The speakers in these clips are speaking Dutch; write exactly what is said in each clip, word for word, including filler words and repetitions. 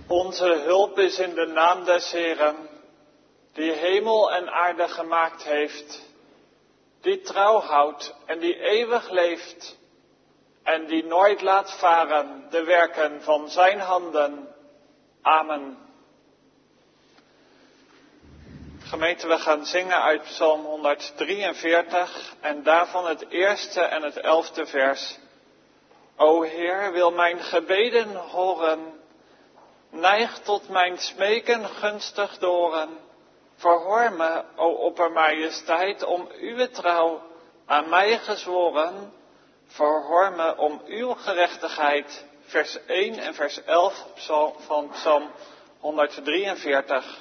Onze hulp is in de naam des Heeren, die hemel en aarde gemaakt heeft, die trouw houdt en die eeuwig leeft en die nooit laat varen de werken van zijn handen. Amen. Gemeente, we gaan zingen uit Psalm honderddrieënveertig en daarvan het eerste en het elfde vers. O Heer, wil mijn gebeden horen, neig tot mijn smeken gunstig doren. Verhoor me, o oppermajesteit, om uw trouw aan mij gezworen. Verhoor me om uw gerechtigheid. Vers één en vers elf van Psalm honderddrieënveertig.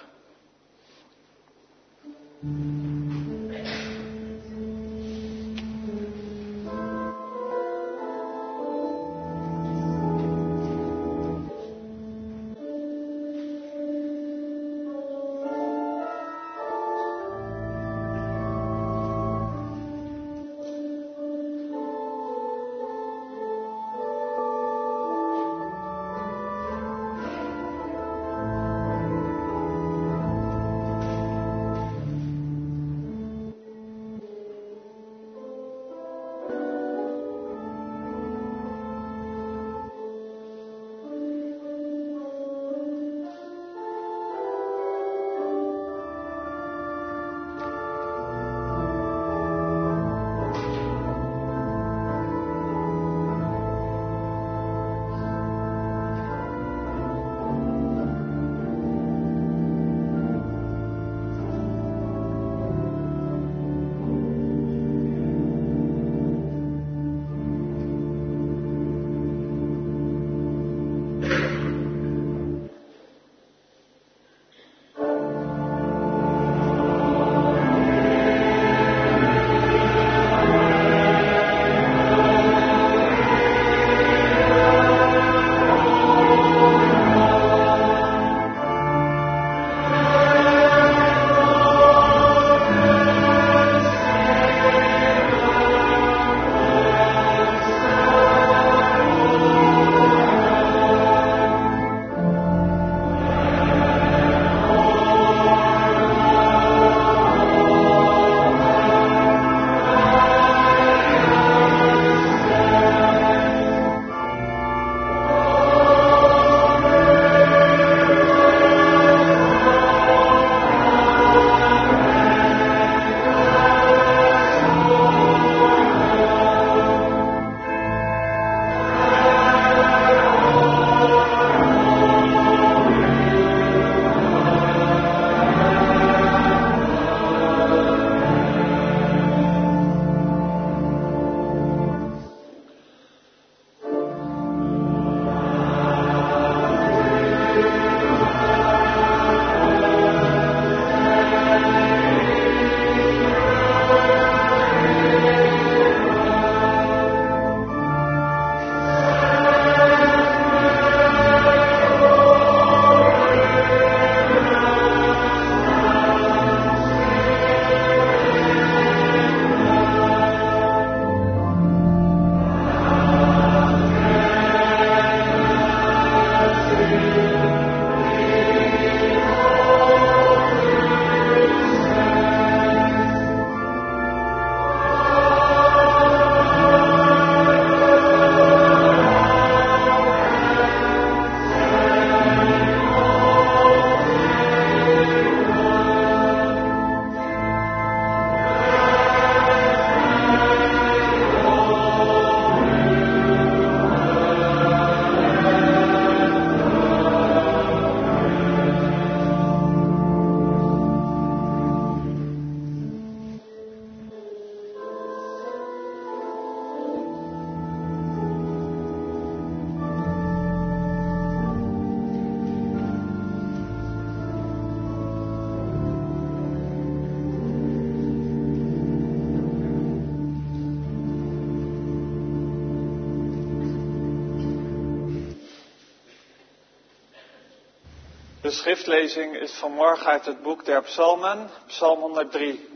De schriftlezing is vanmorgen uit het boek der Psalmen, Psalm honderddrie.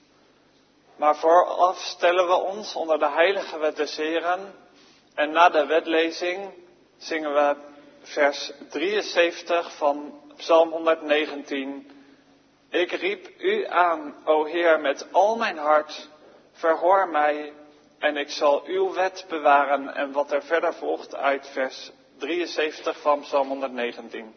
Maar vooraf stellen we ons onder de heilige wet des Heren en na de wetlezing zingen we vers drieënzeventig van Psalm honderdnegentien. Ik riep u aan, o Heer, met al mijn hart, verhoor mij en ik zal uw wet bewaren. En wat er verder volgt uit vers drieënzeventig van Psalm honderdnegentien.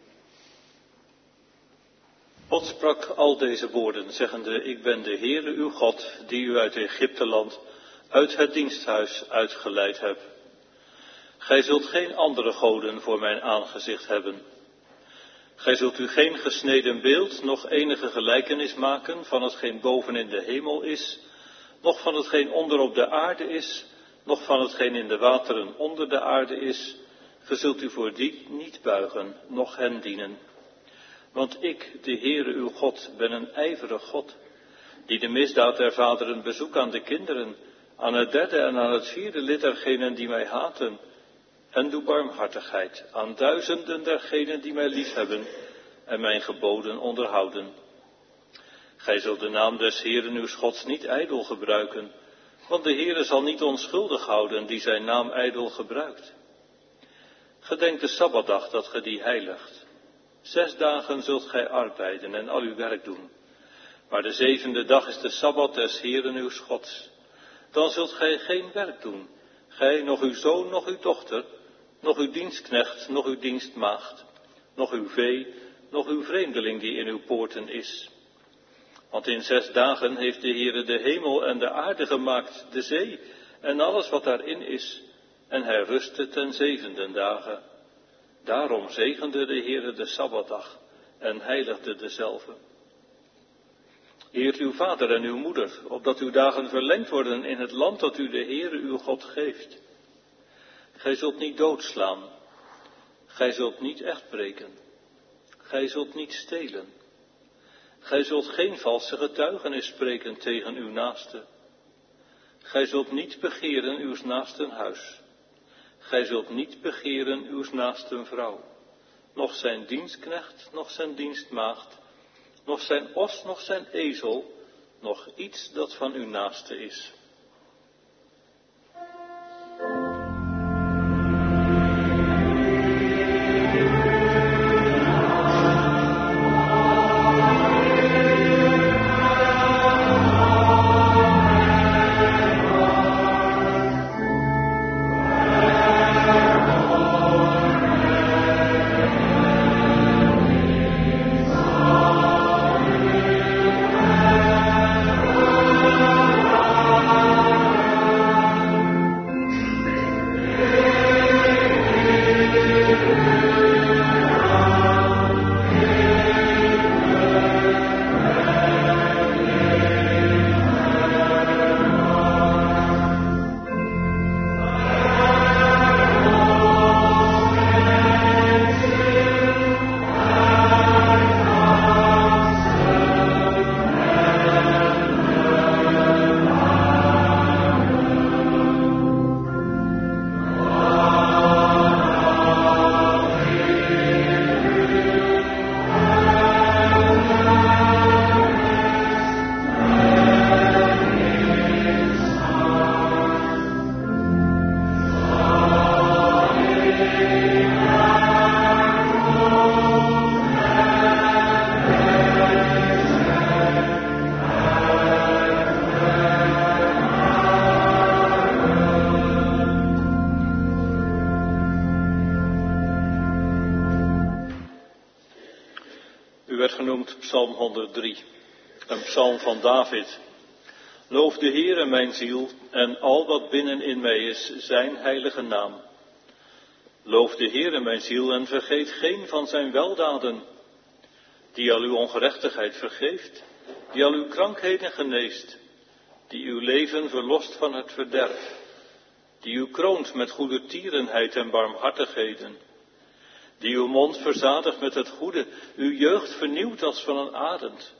God sprak al deze woorden, zeggende, ik ben de Heere uw God, die u uit Egypteland, uit het diensthuis uitgeleid hebt. Gij zult geen andere goden voor mijn aangezicht hebben. Gij zult u geen gesneden beeld, noch enige gelijkenis maken van hetgeen boven in de hemel is, noch van hetgeen onder op de aarde is, noch van hetgeen in de wateren onder de aarde is. Ge zult u voor die niet buigen, noch hen dienen. Want ik, de Heere uw God, ben een ijverig God, die de misdaad der vaderen bezoek aan de kinderen, aan het derde en aan het vierde lid dergenen die mij haten, en doe barmhartigheid aan duizenden dergenen die mij liefhebben en mijn geboden onderhouden. Gij zult de naam des Heeren uws Gods niet ijdel gebruiken, want de Heere zal niet onschuldig houden die zijn naam ijdel gebruikt. Gedenk de Sabbatdag dat ge die heiligt. Zes dagen zult gij arbeiden en al uw werk doen. Maar de zevende dag is de Sabbat des Heeren uws Gods. Dan zult gij geen werk doen, gij, noch uw zoon, noch uw dochter, noch uw dienstknecht, noch uw dienstmaagd, noch uw vee, noch uw vreemdeling die in uw poorten is. Want in zes dagen heeft de Heere de hemel en de aarde gemaakt, de zee en alles wat daarin is, en hij rustte ten zevende dagen. Daarom zegende de Heere de Sabbatdag en heiligde dezelve. Eert uw vader en uw moeder, opdat uw dagen verlengd worden in het land dat u de Heere uw God geeft. Gij zult niet doodslaan, gij zult niet echtbreken, gij zult niet stelen. Gij zult geen valse getuigenis spreken tegen uw naaste. Gij zult niet begeren uw naasten huis. Gij zult niet begeren uw naasten vrouw, noch zijn dienstknecht, noch zijn dienstmaagd, noch zijn os, noch zijn ezel, noch iets dat van uw naaste is. Psalm honderddrie, een psalm van David. Loof de Heere mijn ziel en al wat binnen in mij is, zijn heilige naam. Loof de Heere mijn ziel en vergeet geen van zijn weldaden, die al uw ongerechtigheid vergeeft, die al uw krankheden geneest, die uw leven verlost van het verderf, die u kroont met goedertierenheid en barmhartigheden, die uw mond verzadigt met het goede, uw jeugd vernieuwt als van een arend.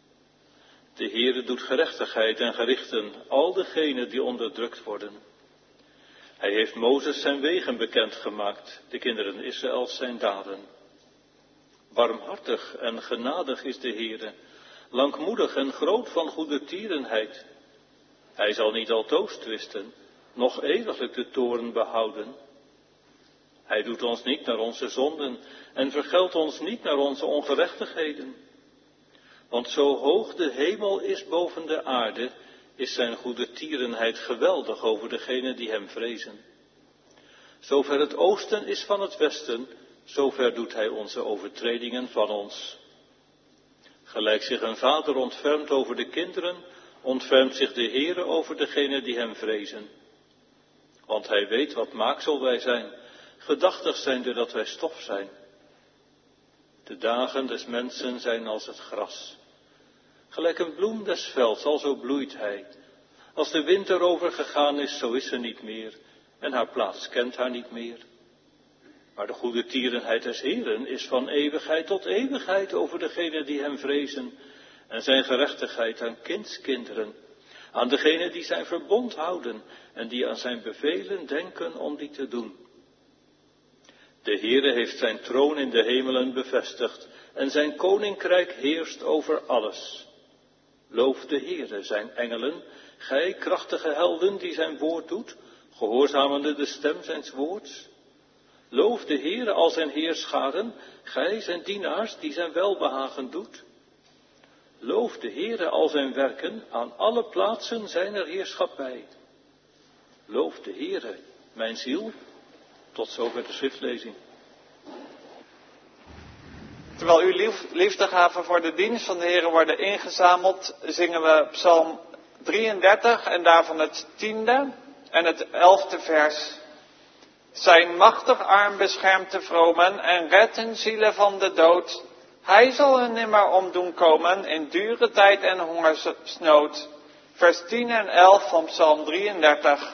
De Heere doet gerechtigheid en gerichten al degenen die onderdrukt worden. Hij heeft Mozes zijn wegen bekendgemaakt, de kinderen Israëls zijn daden. Barmhartig en genadig is de Heere, langmoedig en groot van goedertierenheid. Hij zal niet altoos twisten, noch eeuwiglijk de toorn behouden. Hij doet ons niet naar onze zonden en vergeldt ons niet naar onze ongerechtigheden. Want zo hoog de hemel is boven de aarde, is zijn goede tierenheid geweldig over degenen die hem vrezen. Zover het oosten is van het westen, zover doet hij onze overtredingen van ons. Gelijk zich een vader ontfermt over de kinderen, ontfermt zich de Heere over degenen die hem vrezen. Want hij weet wat maaksel wij zijn, gedachtig zijnde dat wij stof zijn. De dagen des mensen zijn als het gras. Gelijk een bloem des velds, alzo bloeit hij. Als de wind erover gegaan is, zo is ze niet meer, en haar plaats kent haar niet meer. Maar de goede tierenheid des Heeren is van eeuwigheid tot eeuwigheid over degenen die hem vrezen, en zijn gerechtigheid aan kindskinderen, aan degenen die zijn verbond houden en die aan zijn bevelen denken om die te doen. De Heere heeft zijn troon in de hemelen bevestigd en zijn koninkrijk heerst over alles. Loof de Heere, zijn engelen, gij krachtige helden die zijn woord doet, gehoorzamende de stem zijns woords. Loof de Heere al zijn heerscharen, gij zijn dienaars die zijn welbehagen doet. Loof de Heere al zijn werken, aan alle plaatsen zijner heerschappij. Loof de Heere, mijn ziel. Tot zover de schriftlezing. Terwijl uw lief, liefdegaven voor de dienst van de Heere worden ingezameld, zingen we Psalm drieëndertig en daarvan het tiende en het elfde vers. Zijn machtig arm beschermt de vromen en redt hun zielen van de dood. Hij zal hun nimmer om doen komen in dure tijd en hongersnood. Vers tien en elf van Psalm drieëndertig.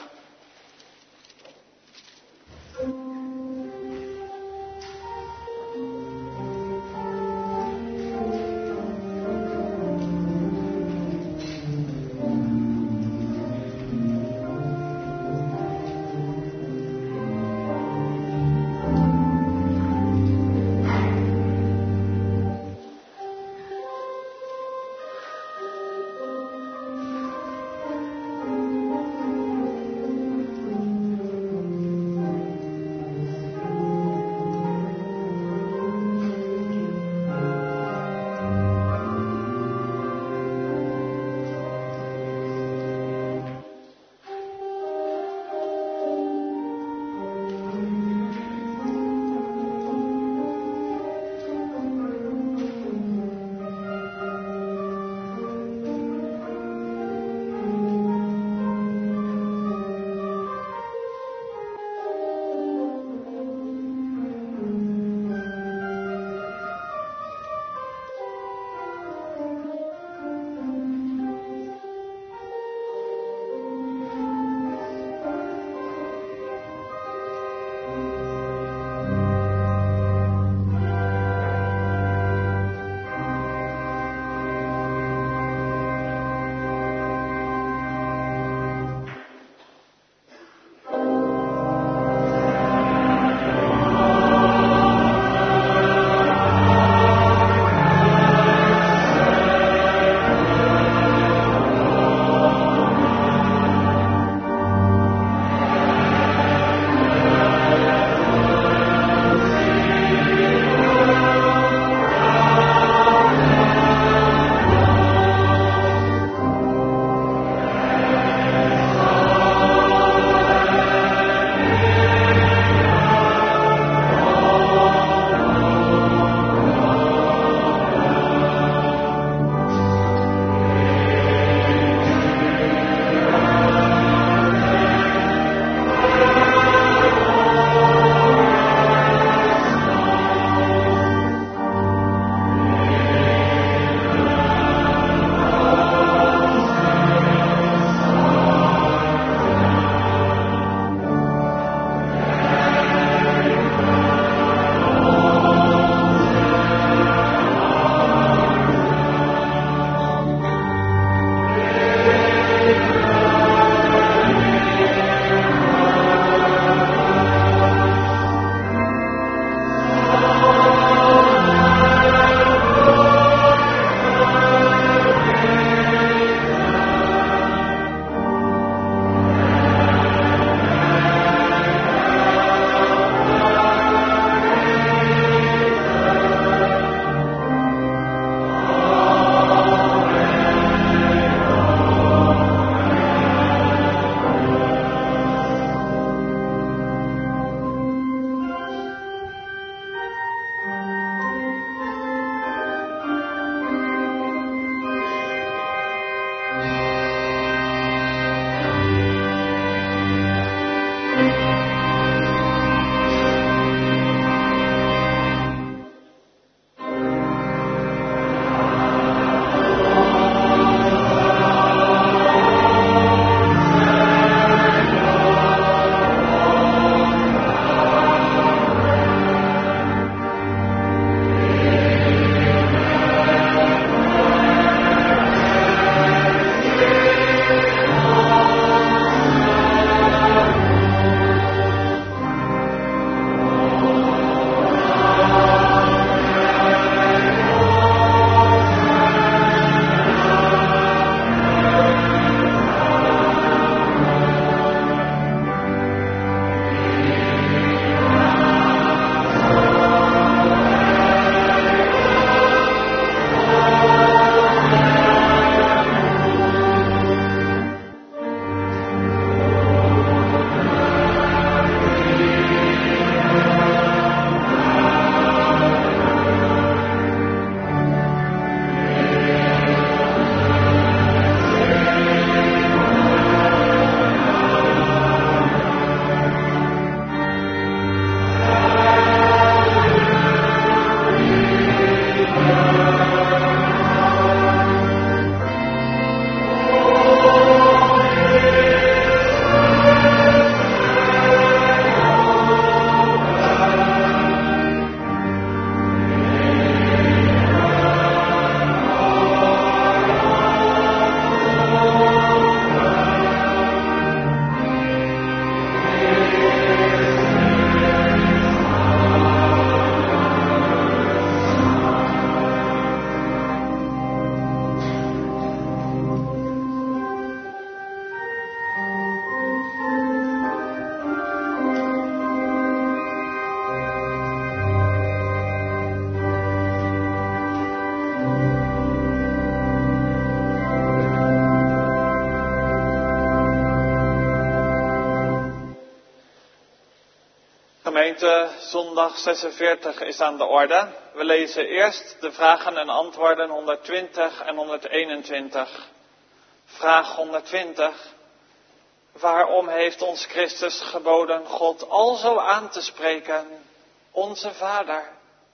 Gemeente, zondag zesenveertig is aan de orde. We lezen eerst de vragen en antwoorden honderdtwintig en honderdeenentwintig. Vraag honderdtwintig. Waarom heeft ons Christus geboden God alzo aan te spreken, onze Vader?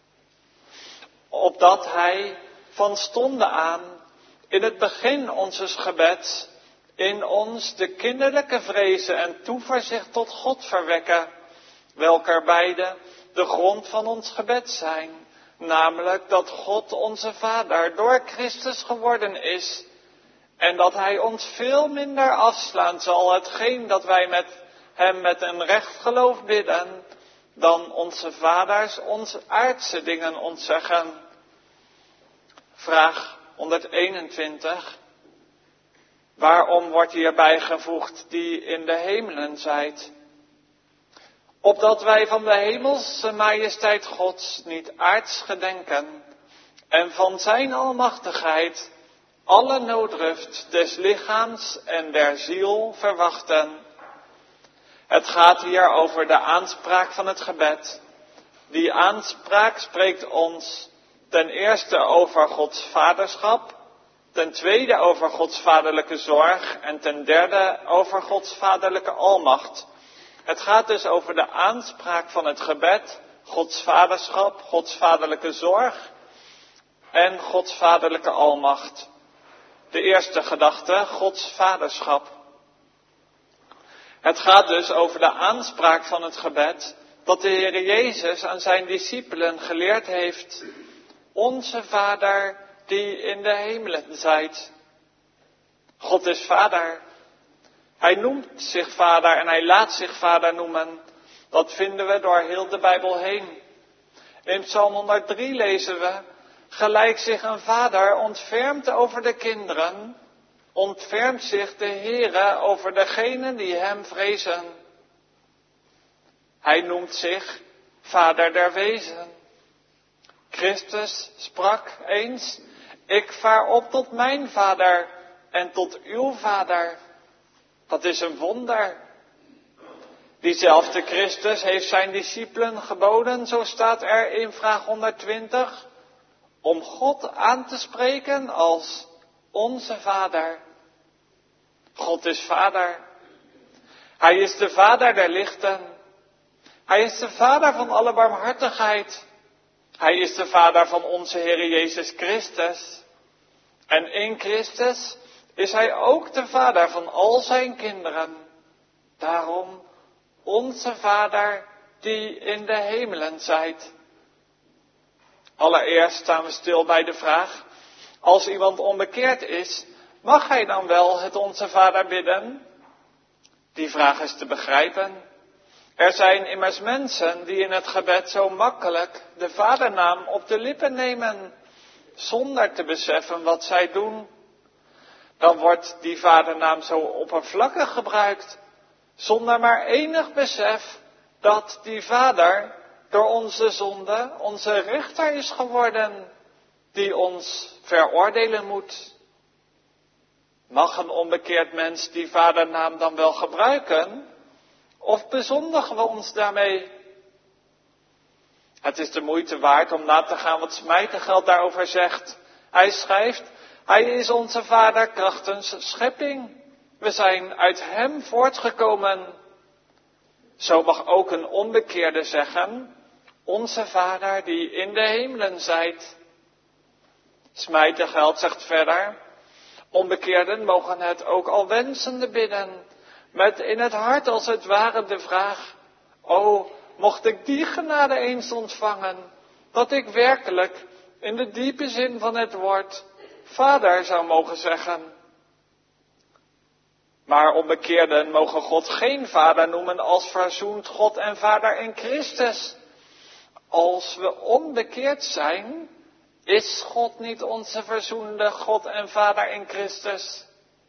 Opdat Hij van stonde aan, in het begin onzes gebeds, in ons de kinderlijke vrezen en toeverzicht tot God verwekken, welker beide de grond van ons gebed zijn, namelijk dat God onze Vader door Christus geworden is, en dat Hij ons veel minder afslaan zal hetgeen dat wij met Hem met een recht geloof bidden, dan onze vaders ons aardse dingen ontzeggen. Vraag honderdeenentwintig. Waarom wordt hierbij gevoegd die in de hemelen zijt? Opdat wij van de hemelse majesteit Gods niet aards gedenken en van zijn almachtigheid alle nooddruft des lichaams en der ziel verwachten. Het gaat hier over de aanspraak van het gebed. Die aanspraak spreekt ons ten eerste over Gods vaderschap, ten tweede over Gods vaderlijke zorg en ten derde over Gods vaderlijke almacht. Het gaat dus over de aanspraak van het gebed, Gods vaderschap, Gods vaderlijke zorg en Gods vaderlijke almacht. De eerste gedachte, Gods vaderschap. Het gaat dus over de aanspraak van het gebed dat de Heer Jezus aan zijn discipelen geleerd heeft. Onze Vader die in de hemelen zijt. God is Vader. Hij noemt zich Vader en hij laat zich Vader noemen. Dat vinden we door heel de Bijbel heen. In Psalm honderddrie lezen we: gelijk zich een vader ontfermt over de kinderen, ontfermt zich de Heere over degenen die hem vrezen. Hij noemt zich Vader der wezen. Christus sprak eens: ik vaar op tot mijn Vader en tot uw Vader. Dat is een wonder. Diezelfde Christus heeft zijn discipelen geboden, zo staat er in vraag honderdtwintig, om God aan te spreken als onze Vader. God is Vader. Hij is de Vader der lichten. Hij is de Vader van alle barmhartigheid. Hij is de Vader van onze Heer Jezus Christus. En in Christus is Hij ook de Vader van al zijn kinderen. Daarom onze Vader die in de hemelen zijt. Allereerst staan we stil bij de vraag: als iemand onbekeerd is, mag hij dan wel het onze Vader bidden? Die vraag is te begrijpen. Er zijn immers mensen die in het gebed zo makkelijk de vadernaam op de lippen nemen, zonder te beseffen wat zij doen. Dan wordt die vadernaam zo oppervlakkig gebruikt, zonder maar enig besef dat die vader door onze zonde onze rechter is geworden, die ons veroordelen moet. Mag een onbekeerd mens die vadernaam dan wel gebruiken? Of bezondigen we ons daarmee? Het is de moeite waard om na te gaan wat Smijtegeld daarover zegt. Hij schrijft: hij is onze Vader krachtens schepping. We zijn uit hem voortgekomen. Zo mag ook een onbekeerde zeggen: onze Vader die in de hemelen zijt. Smijtegeld zegt verder: onbekeerden mogen het ook al wensende bidden, met in het hart als het ware de vraag: o, mocht ik die genade eens ontvangen, dat ik werkelijk in de diepe zin van het woord Vader zou mogen zeggen. Maar onbekeerden mogen God geen Vader noemen als verzoend God en Vader in Christus. Als we onbekeerd zijn, is God niet onze verzoende God en Vader in Christus.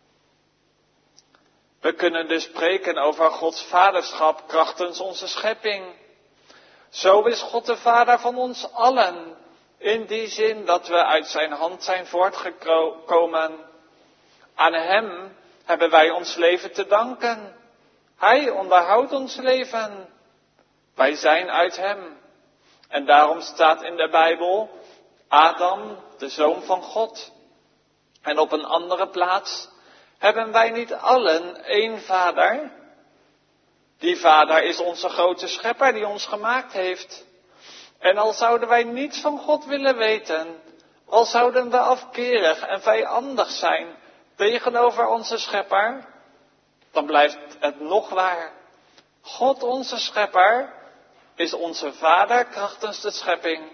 We kunnen dus spreken over Gods vaderschap krachtens onze schepping. Zo is God de Vader van ons allen, in die zin dat we uit zijn hand zijn voortgekomen. Aan hem hebben wij ons leven te danken. Hij onderhoudt ons leven. Wij zijn uit hem. En daarom staat in de Bijbel Adam, de zoon van God. En op een andere plaats hebben wij niet allen één vader. Die vader is onze grote schepper die ons gemaakt heeft. En al zouden wij niets van God willen weten, al zouden we afkerig en vijandig zijn tegenover onze schepper, dan blijft het nog waar. God, onze schepper, is onze vader krachtens de schepping.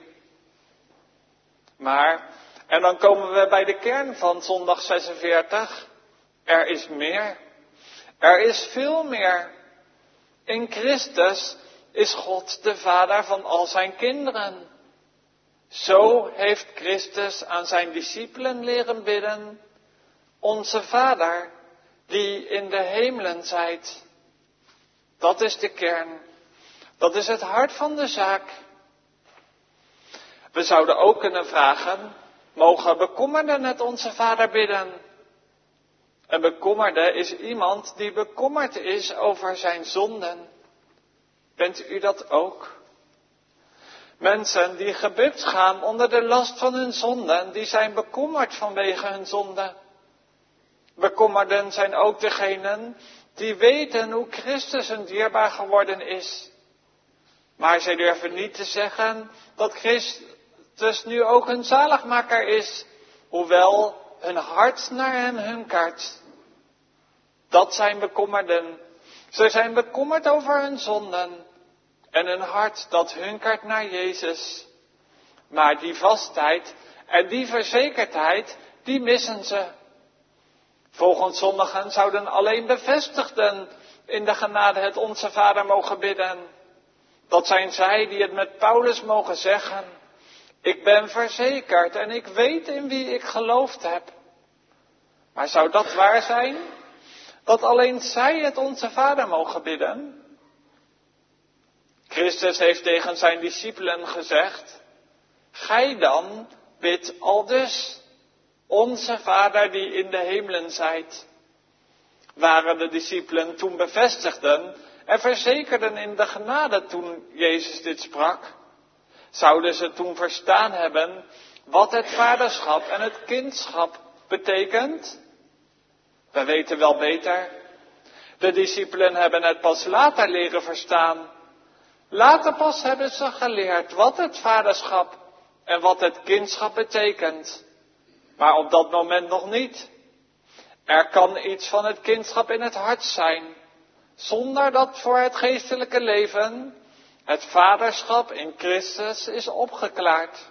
Maar, en dan komen we bij de kern van zondag zesenveertig, er is meer. Er is veel meer. In Christus is God de vader van al zijn kinderen. Zo heeft Christus aan zijn discipelen leren bidden: Onze Vader, die in de hemelen zijt. Dat is de kern. Dat is het hart van de zaak. We zouden ook kunnen vragen: mogen bekommerden het Onze Vader bidden? Een bekommerde is iemand die bekommerd is over zijn zonden. Bent u dat ook? Mensen die gebukt gaan onder de last van hun zonden, die zijn bekommerd vanwege hun zonden. Bekommerden zijn ook degenen die weten hoe Christus hun dierbaar geworden is. Maar zij durven niet te zeggen dat Christus nu ook hun zaligmaker is, hoewel hun hart naar hem hunkert. Dat zijn bekommerden. Ze zijn bekommerd over hun zonden en hun hart dat hunkert naar Jezus. Maar die vastheid en die verzekerdheid, die missen ze. Volgens sommigen zouden alleen bevestigden in de genade het Onze Vader mogen bidden. Dat zijn zij die het met Paulus mogen zeggen: ik ben verzekerd en ik weet in wie ik geloofd heb. Maar zou dat waar zijn? Dat alleen zij het Onze Vader mogen bidden? Christus heeft tegen zijn discipelen gezegd: gij dan bidt aldus: Onze Vader die in de hemelen zijt. Waren de discipelen toen bevestigden en verzekerden in de genade toen Jezus dit sprak? Zouden ze toen verstaan hebben wat het vaderschap en het kindschap betekent? We weten wel beter. De discipelen hebben het pas later leren verstaan. Later pas hebben ze geleerd wat het vaderschap en wat het kindschap betekent. Maar op dat moment nog niet. Er kan iets van het kindschap in het hart zijn, zonder dat voor het geestelijke leven het vaderschap in Christus is opgeklaard.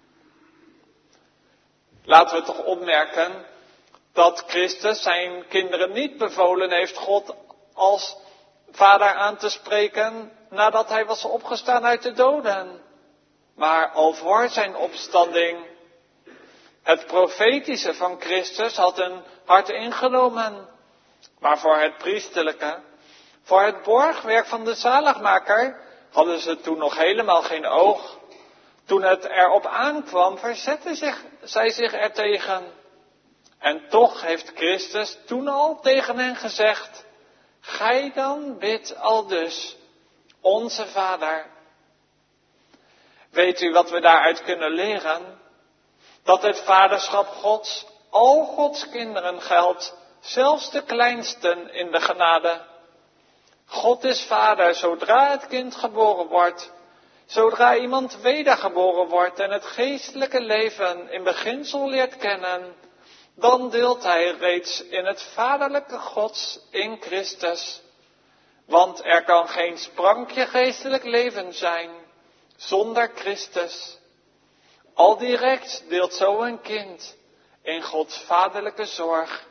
Laten we toch opmerken dat Christus zijn kinderen niet bevolen heeft God als vader aan te spreken nadat hij was opgestaan uit de doden, maar al voor zijn opstanding. Het profetische van Christus had hun hart ingenomen, maar voor het priesterlijke, voor het borgwerk van de zaligmaker, hadden ze toen nog helemaal geen oog. Toen het erop aankwam, verzetten zich, zij zich ertegen. En toch heeft Christus toen al tegen hen gezegd: gij dan bidt aldus: Onze Vader. Weet u wat we daaruit kunnen leren? Dat het vaderschap Gods al Gods kinderen geldt, zelfs de kleinsten in de genade. God is vader zodra het kind geboren wordt, zodra iemand wedergeboren wordt en het geestelijke leven in beginsel leert kennen, dan deelt hij reeds in het vaderlijke Gods in Christus. Want er kan geen sprankje geestelijk leven zijn zonder Christus. Al direct deelt zo een kind in Gods vaderlijke zorg.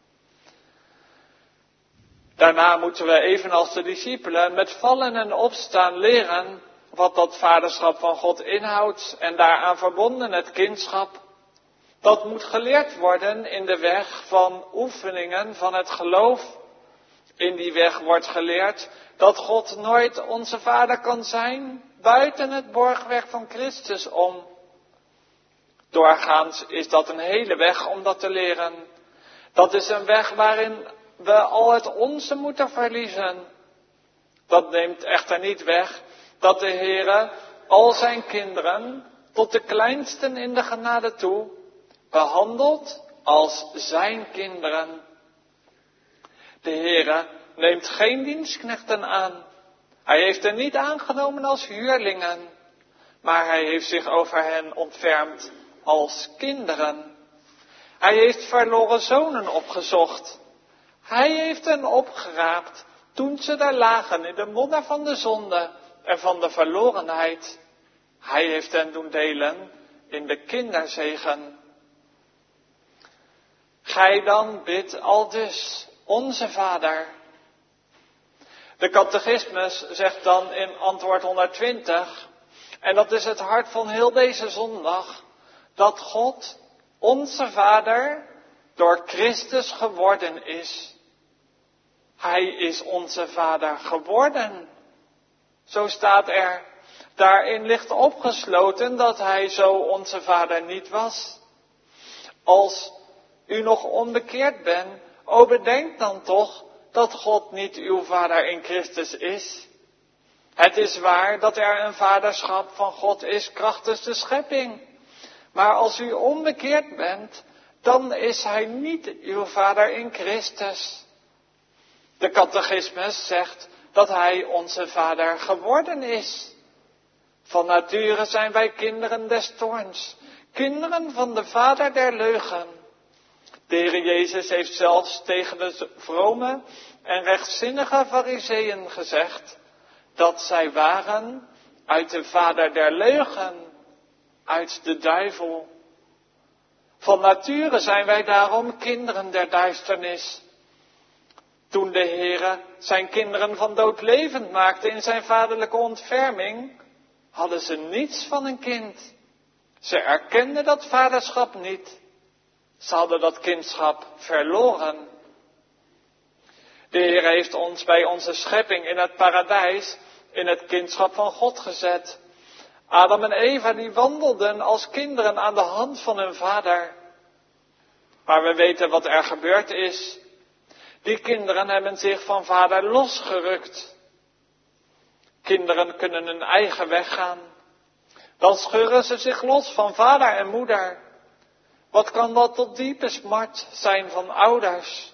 Daarna moeten we evenals de discipelen met vallen en opstaan leren wat dat vaderschap van God inhoudt en daaraan verbonden het kindschap. Dat moet geleerd worden in de weg van oefeningen van het geloof. In die weg wordt geleerd dat God nooit onze vader kan zijn buiten het borgwerk van Christus om. Doorgaans is dat een hele weg om dat te leren. Dat is een weg waarin we al het onze moeten verliezen. Dat neemt echter niet weg dat de Heere al zijn kinderen, tot de kleinsten in de genade toe, behandelt als zijn kinderen. De Heere neemt geen dienstknechten aan. Hij heeft hen niet aangenomen als huurlingen, maar hij heeft zich over hen ontfermd als kinderen. Hij heeft verloren zonen opgezocht. Hij heeft hen opgeraapt toen ze daar lagen in de modder van de zonde en van de verlorenheid. Hij heeft hen doen delen in de kinderzegen. Gij dan bidt aldus, onze Vader. De catechismus zegt dan in antwoord honderdtwintig, en dat is het hart van heel deze zondag, dat God, onze Vader, door Christus geworden is. Hij is onze Vader geworden. Zo staat er. Daarin ligt opgesloten dat hij zo onze Vader niet was. Als u nog onbekeerd bent, o bedenk dan toch dat God niet uw Vader in Christus is. Het is waar dat er een vaderschap van God is krachtens de schepping. Maar als u onbekeerd bent, dan is hij niet uw Vader in Christus. De catechismus zegt dat hij onze Vader geworden is. Van nature zijn wij kinderen des toorns, kinderen van de vader der leugen. De Heer Jezus heeft zelfs tegen de vrome en rechtzinnige fariseeën gezegd dat zij waren uit de vader der leugen, uit de duivel. Van nature zijn wij daarom kinderen der duisternis. Toen de Heere zijn kinderen van dood levend maakte in zijn vaderlijke ontferming, hadden ze niets van een kind. Ze erkenden dat vaderschap niet. Ze hadden dat kindschap verloren. De Heer heeft ons bij onze schepping in het paradijs in het kindschap van God gezet. Adam en Eva die wandelden als kinderen aan de hand van hun vader. Maar we weten wat er gebeurd is. Die kinderen hebben zich van vader losgerukt. Kinderen kunnen hun eigen weg gaan. Dan scheuren ze zich los van vader en moeder. Wat kan dat tot diepe smart zijn van ouders?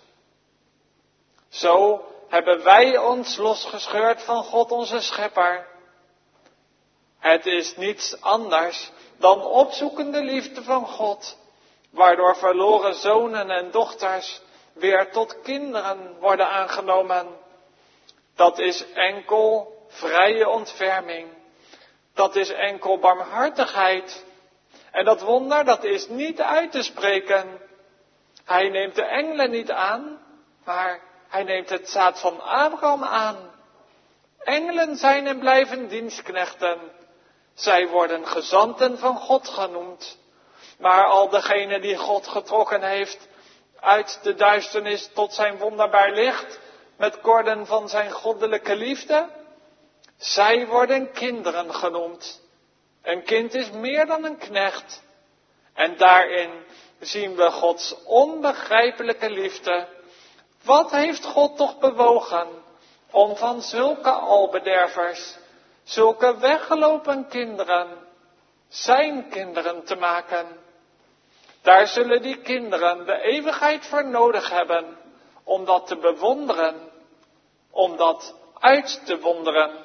Zo hebben wij ons losgescheurd van God onze schepper. Het is niets anders dan opzoekende liefde van God, waardoor verloren zonen en dochters weer tot kinderen worden aangenomen. Dat is enkel vrije ontferming. Dat is enkel barmhartigheid. En dat wonder, dat is niet uit te spreken. Hij neemt de engelen niet aan, maar hij neemt het zaad van Abraham aan. Engelen zijn en blijven dienstknechten. Zij worden gezanten van God genoemd. Maar al degene die God getrokken heeft uit de duisternis tot zijn wonderbaar licht, met koorden van zijn goddelijke liefde, zij worden kinderen genoemd. Een kind is meer dan een knecht. En daarin zien we Gods onbegrijpelijke liefde. Wat heeft God toch bewogen om van zulke albedervers, zulke weggelopen kinderen, zijn kinderen te maken? Daar zullen die kinderen de eeuwigheid voor nodig hebben om dat te bewonderen, om dat uit te wonderen.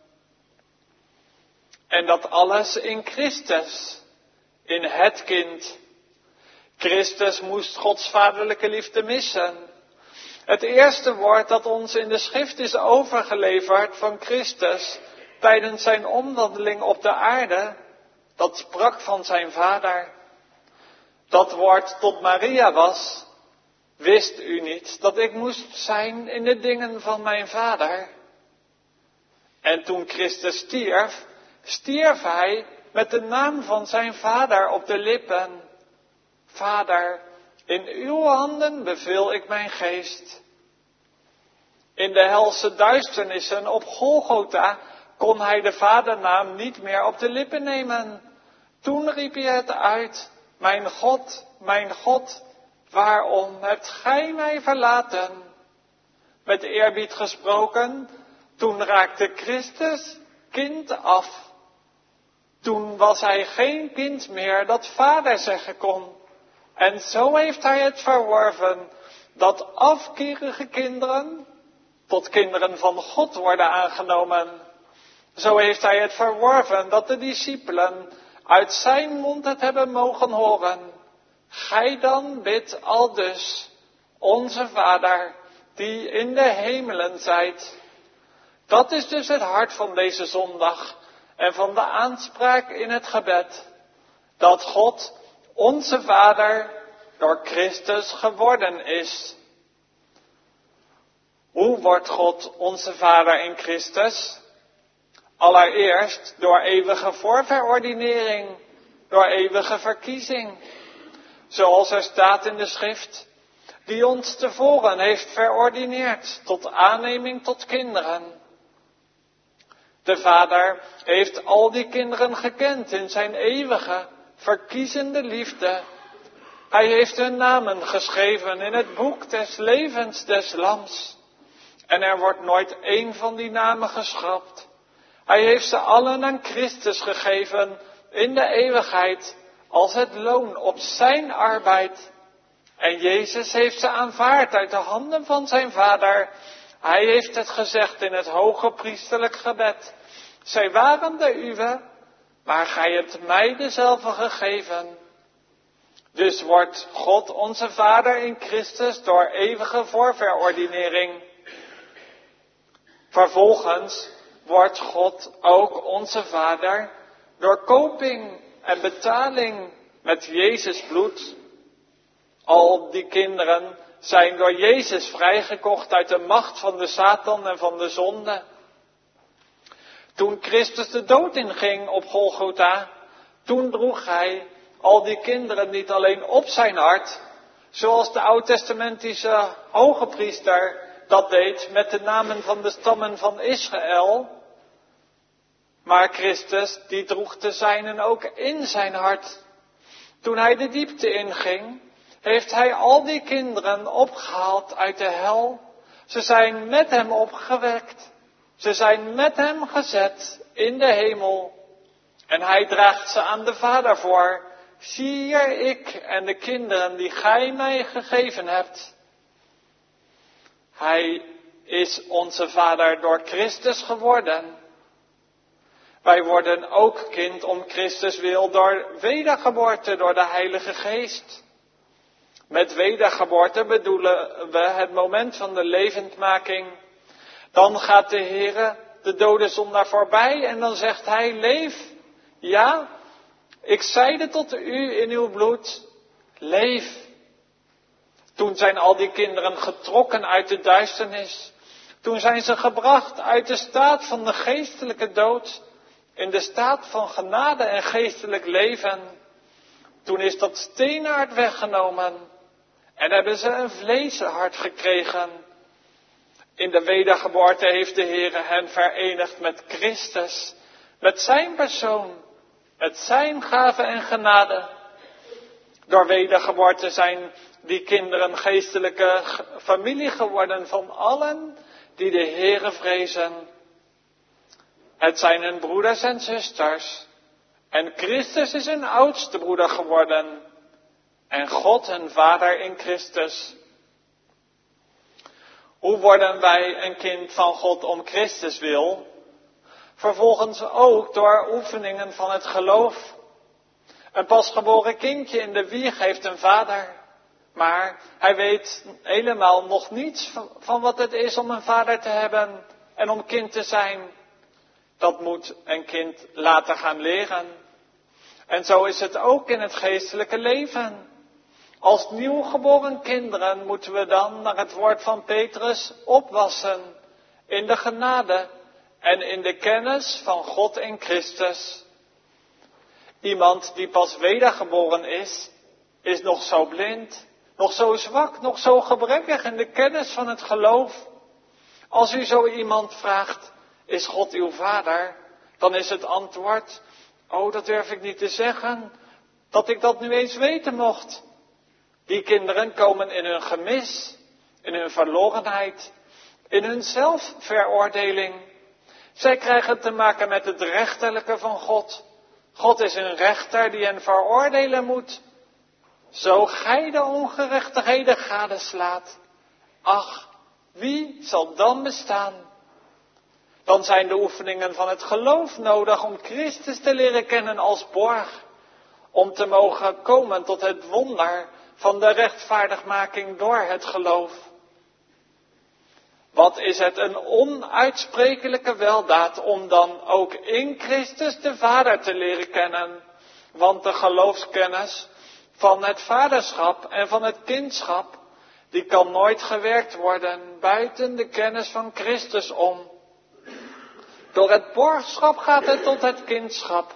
En dat alles in Christus, in het kind. Christus moest Gods vaderlijke liefde missen. Het eerste woord dat ons in de schrift is overgeleverd van Christus tijdens zijn omwandeling op de aarde, dat sprak van zijn vader. Dat woord tot Maria was: wist u niet dat ik moest zijn in de dingen van mijn vader? En toen Christus stierf, stierf hij met de naam van zijn vader op de lippen. Vader, in uw handen beveel ik mijn geest. In de helse duisternissen op Golgotha kon hij de vadernaam niet meer op de lippen nemen. Toen riep hij het uit: mijn God, mijn God, waarom hebt gij mij verlaten? Met eerbied gesproken, toen raakte Christus kind af. Toen was hij geen kind meer dat vader zeggen kon. En zo heeft hij het verworven dat afkerige kinderen tot kinderen van God worden aangenomen. Zo heeft hij het verworven dat de discipelen uit zijn mond het hebben mogen horen. Gij dan bidt aldus, onze Vader, die in de hemelen zijt. Dat is dus het hart van deze zondag en van de aanspraak in het gebed. Dat God, onze Vader, door Christus geworden is. Hoe wordt God onze Vader in Christus? Allereerst door eeuwige voorverordinering, door eeuwige verkiezing. Zoals er staat in de schrift, die ons tevoren heeft verordineerd tot aanneming tot kinderen. De Vader heeft al die kinderen gekend in zijn eeuwige, verkiezende liefde. Hij heeft hun namen geschreven in het boek des levens des Lams. En er wordt nooit één van die namen geschrapt. Hij heeft ze allen aan Christus gegeven in de eeuwigheid als het loon op zijn arbeid. En Jezus heeft ze aanvaard uit de handen van zijn Vader. Hij heeft het gezegd in het hoge priesterlijk gebed. Zij waren de uwe, maar gij hebt mij dezelfde gegeven. Dus wordt God onze Vader in Christus door eeuwige voorverordinering. Vervolgens wordt God ook onze Vader door koping en betaling met Jezus bloed. Al die kinderen zijn door Jezus vrijgekocht uit de macht van de Satan en van de zonde. Toen Christus de dood inging op Golgotha, toen droeg hij al die kinderen niet alleen op zijn hart, zoals de oud-testamentische hoge priester dat deed met de namen van de stammen van Israël. Maar Christus, die droeg de zijnen ook in zijn hart. Toen hij de diepte inging, heeft hij al die kinderen opgehaald uit de hel. Ze zijn met hem opgewekt. Ze zijn met hem gezet in de hemel. En hij draagt ze aan de Vader voor. Zie hier ik en de kinderen die gij mij gegeven hebt. Hij is onze Vader door Christus geworden. Wij worden ook kind om Christus wil door wedergeboorte door de Heilige Geest. Met wedergeboorte bedoelen we het moment van de levendmaking. Dan gaat de Heere de dode zondaar voorbij en dan zegt hij, leef. Ja, ik zeide tot u in uw bloed, leef. Toen zijn al die kinderen getrokken uit de duisternis. Toen zijn ze gebracht uit de staat van de geestelijke dood in de staat van genade en geestelijk leven. Toen is dat steenhart weggenomen en hebben ze een vleeshart gekregen. In de wedergeboorte heeft de Heere hen verenigd met Christus, met zijn persoon, met zijn gave en genade. Door wedergeboorte zijn die kinderen geestelijke familie geworden van allen die de Heere vrezen. Het zijn hun broeders en zusters. En Christus is hun oudste broeder geworden. En God hun Vader in Christus. Hoe worden wij een kind van God om Christus wil? Vervolgens ook door oefeningen van het geloof. Een pasgeboren kindje in de wieg heeft een vader. Maar hij weet helemaal nog niets van wat het is om een vader te hebben en om kind te zijn. Dat moet een kind later gaan leren. En zo is het ook in het geestelijke leven. Als nieuwgeboren kinderen moeten we dan naar het woord van Petrus opwassen in de genade en in de kennis van God in Christus. Iemand die pas wedergeboren is, is nog zo blind, nog zo zwak, nog zo gebrekkig in de kennis van het geloof. Als u zo iemand vraagt, is God uw vader? Dan is het antwoord, oh, dat durf ik niet te zeggen, dat ik dat nu eens weten mocht. Die kinderen komen in hun gemis, in hun verlorenheid, in hun zelfveroordeling. Zij krijgen te maken met het rechterlijke van God. God is een rechter die hen veroordelen moet. Zo gij de ongerechtigheden gadeslaat. Ach, wie zal dan bestaan? Dan zijn de oefeningen van het geloof nodig om Christus te leren kennen als borg. Om te mogen komen tot het wonder van de rechtvaardigmaking door het geloof. Wat is het een onuitsprekelijke weldaad om dan ook in Christus de Vader te leren kennen. Want de geloofskennis van het vaderschap en van het kindschap, die kan nooit gewerkt worden buiten de kennis van Christus om. Door het borgschap gaat het tot het kindschap.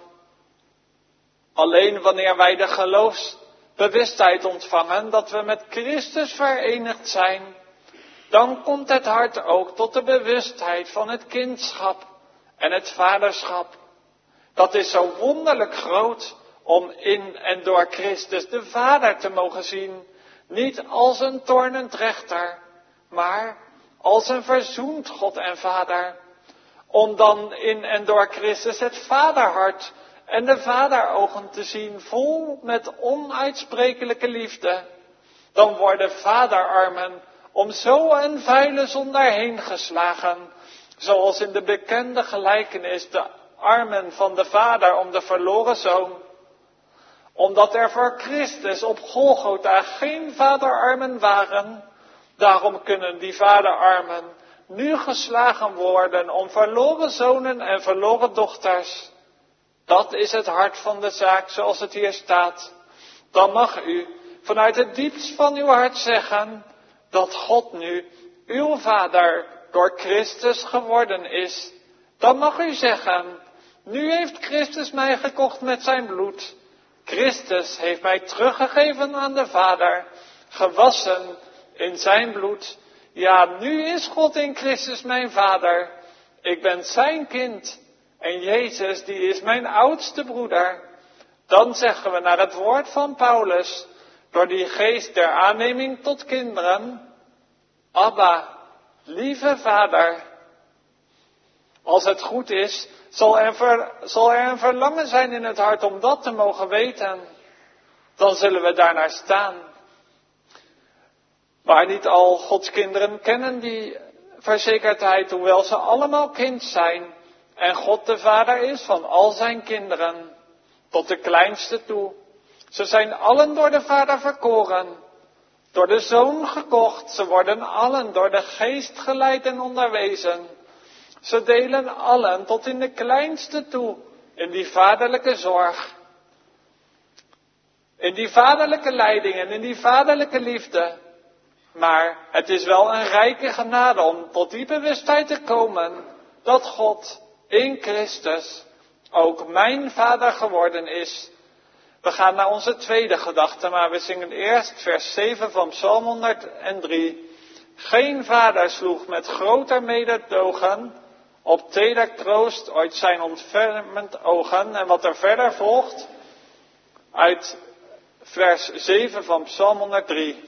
Alleen wanneer wij de geloofsbewustheid ontvangen dat we met Christus verenigd zijn, dan komt het hart ook tot de bewustheid van het kindschap en het vaderschap. Dat is zo wonderlijk groot om in en door Christus de Vader te mogen zien, niet als een toornend rechter, maar als een verzoend God en Vader. Om dan in en door Christus het vaderhart en de vaderogen te zien, vol met onuitsprekelijke liefde. Dan worden vaderarmen om zo een vuile zondaar heen geslagen, zoals in de bekende gelijkenis de armen van de vader om de verloren zoon. Omdat er voor Christus op Golgotha geen vaderarmen waren, daarom kunnen die vaderarmen nu geslagen worden om verloren zonen en verloren dochters. Dat is het hart van de zaak zoals het hier staat. Dan mag u vanuit het diepst van uw hart zeggen dat God nu uw vader door Christus geworden is. Dan mag u zeggen, nu heeft Christus mij gekocht met zijn bloed. Christus heeft mij teruggegeven aan de Vader, gewassen in zijn bloed. Ja, nu is God in Christus mijn Vader. Ik ben zijn kind. En Jezus, die is mijn oudste broeder. Dan zeggen we naar het woord van Paulus, door die geest der aanneming tot kinderen, Abba, lieve Vader. Als het goed is, zal er, ver, zal er een verlangen zijn in het hart om dat te mogen weten. Dan zullen we daarnaar staan. Maar niet al Gods kinderen kennen die verzekerdheid, hoewel ze allemaal kind zijn. En God de Vader is van al zijn kinderen, tot de kleinste toe. Ze zijn allen door de Vader verkoren, door de Zoon gekocht. Ze worden allen door de Geest geleid en onderwezen. Ze delen allen tot in de kleinste toe in die vaderlijke zorg. In die vaderlijke leiding en in die vaderlijke liefde. Maar het is wel een rijke genade om tot die bewustheid te komen dat God in Christus ook mijn Vader geworden is. We gaan naar onze tweede gedachte, maar we zingen eerst vers zeven van Psalm honderddrie. Geen vader sloeg met groter mededogen op teder troost ooit zijn ontfermend ogen. En wat er verder volgt uit vers zeven van Psalm honderddrie.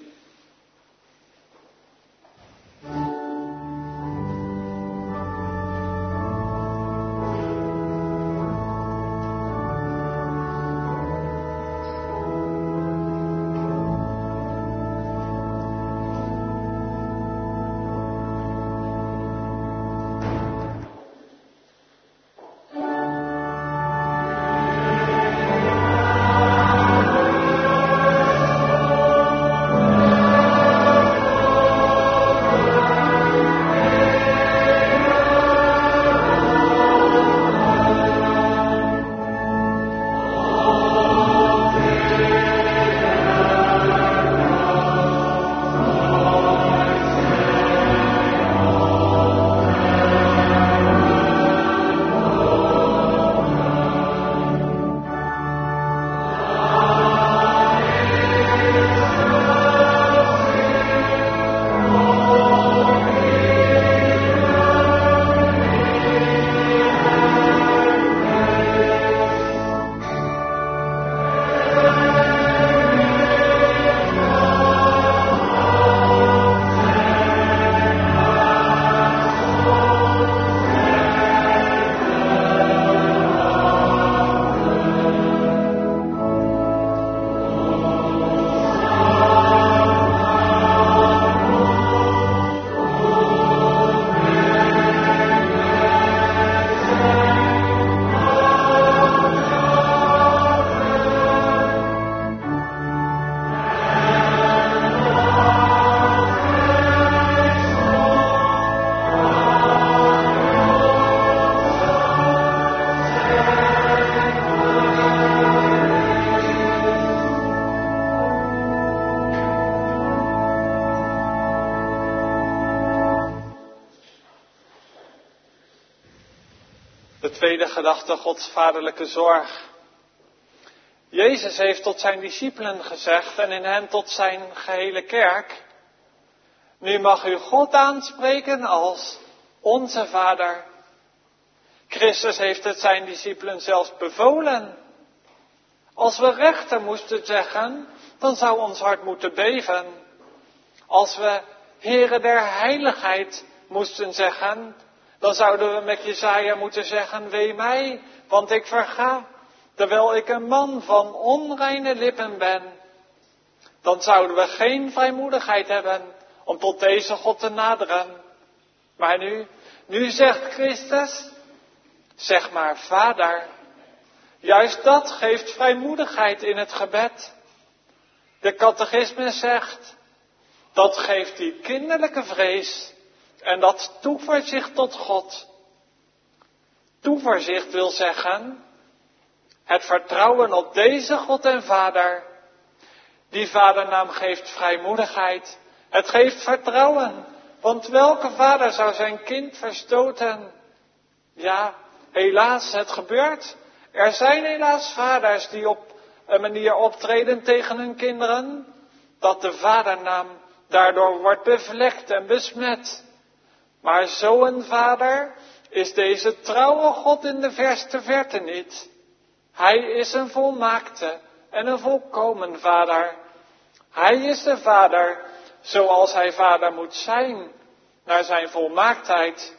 Tweede gedachte, Gods vaderlijke zorg. Jezus heeft tot zijn discipelen gezegd en in hen tot zijn gehele kerk: nu mag u God aanspreken als onze Vader. Christus heeft het zijn discipelen zelfs bevolen. Als we rechter moesten zeggen, dan zou ons hart moeten beven. Als we Heere der heiligheid moesten zeggen, dan zouden we met Jesaja moeten zeggen: wee mij, want ik verga, terwijl ik een man van onreine lippen ben. Dan zouden we geen vrijmoedigheid hebben om tot deze God te naderen. Maar nu, nu zegt Christus, zeg maar Vader. Juist dat geeft vrijmoedigheid in het gebed. De catechismus zegt, dat geeft die kinderlijke vrees en dat toeverzicht tot God. Toeverzicht wil zeggen, het vertrouwen op deze God en Vader. Die vadernaam geeft vrijmoedigheid. Het geeft vertrouwen. Want welke vader zou zijn kind verstoten? Ja, helaas, het gebeurt. Er zijn helaas vaders die op een manier optreden tegen hun kinderen, dat de vadernaam daardoor wordt bevlekt en besmet. Maar zo'n vader is deze trouwe God in de verste verte niet. Hij is een volmaakte en een volkomen vader. Hij is de vader zoals hij vader moet zijn, naar zijn volmaaktheid.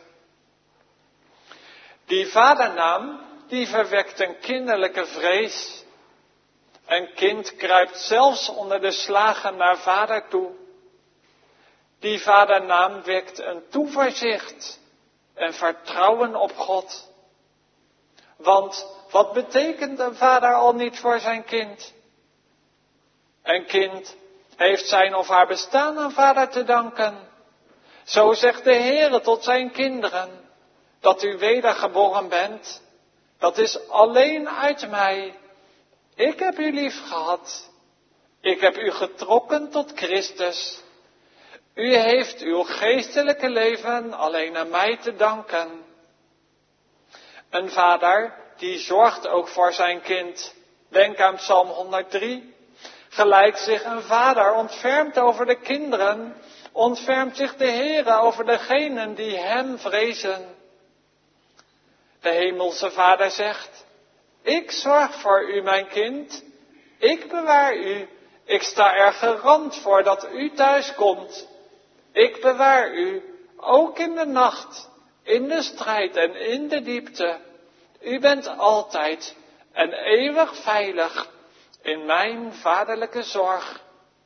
Die vadernaam, die verwekt een kinderlijke vrees. Een kind kruipt zelfs onder de slagen naar vader toe. Die vadernaam wekt een toeverzicht, een vertrouwen op God. Want wat betekent een vader al niet voor zijn kind? Een kind heeft zijn of haar bestaan aan vader te danken. Zo zegt de Heere tot zijn kinderen, dat u wedergeboren bent, dat is alleen uit mij. Ik heb u lief gehad. Ik heb u getrokken tot Christus. U heeft uw geestelijke leven alleen aan mij te danken. Een vader die zorgt ook voor zijn kind. Denk aan Psalm honderddrie. Gelijk zich een vader ontfermt over de kinderen, ontfermt zich de Heere over degenen die hem vrezen. De hemelse Vader zegt, ik zorg voor u, mijn kind, ik bewaar u, ik sta er garant voor dat u thuis komt. Ik bewaar u, ook in de nacht, in de strijd en in de diepte. U bent altijd en eeuwig veilig in mijn vaderlijke zorg.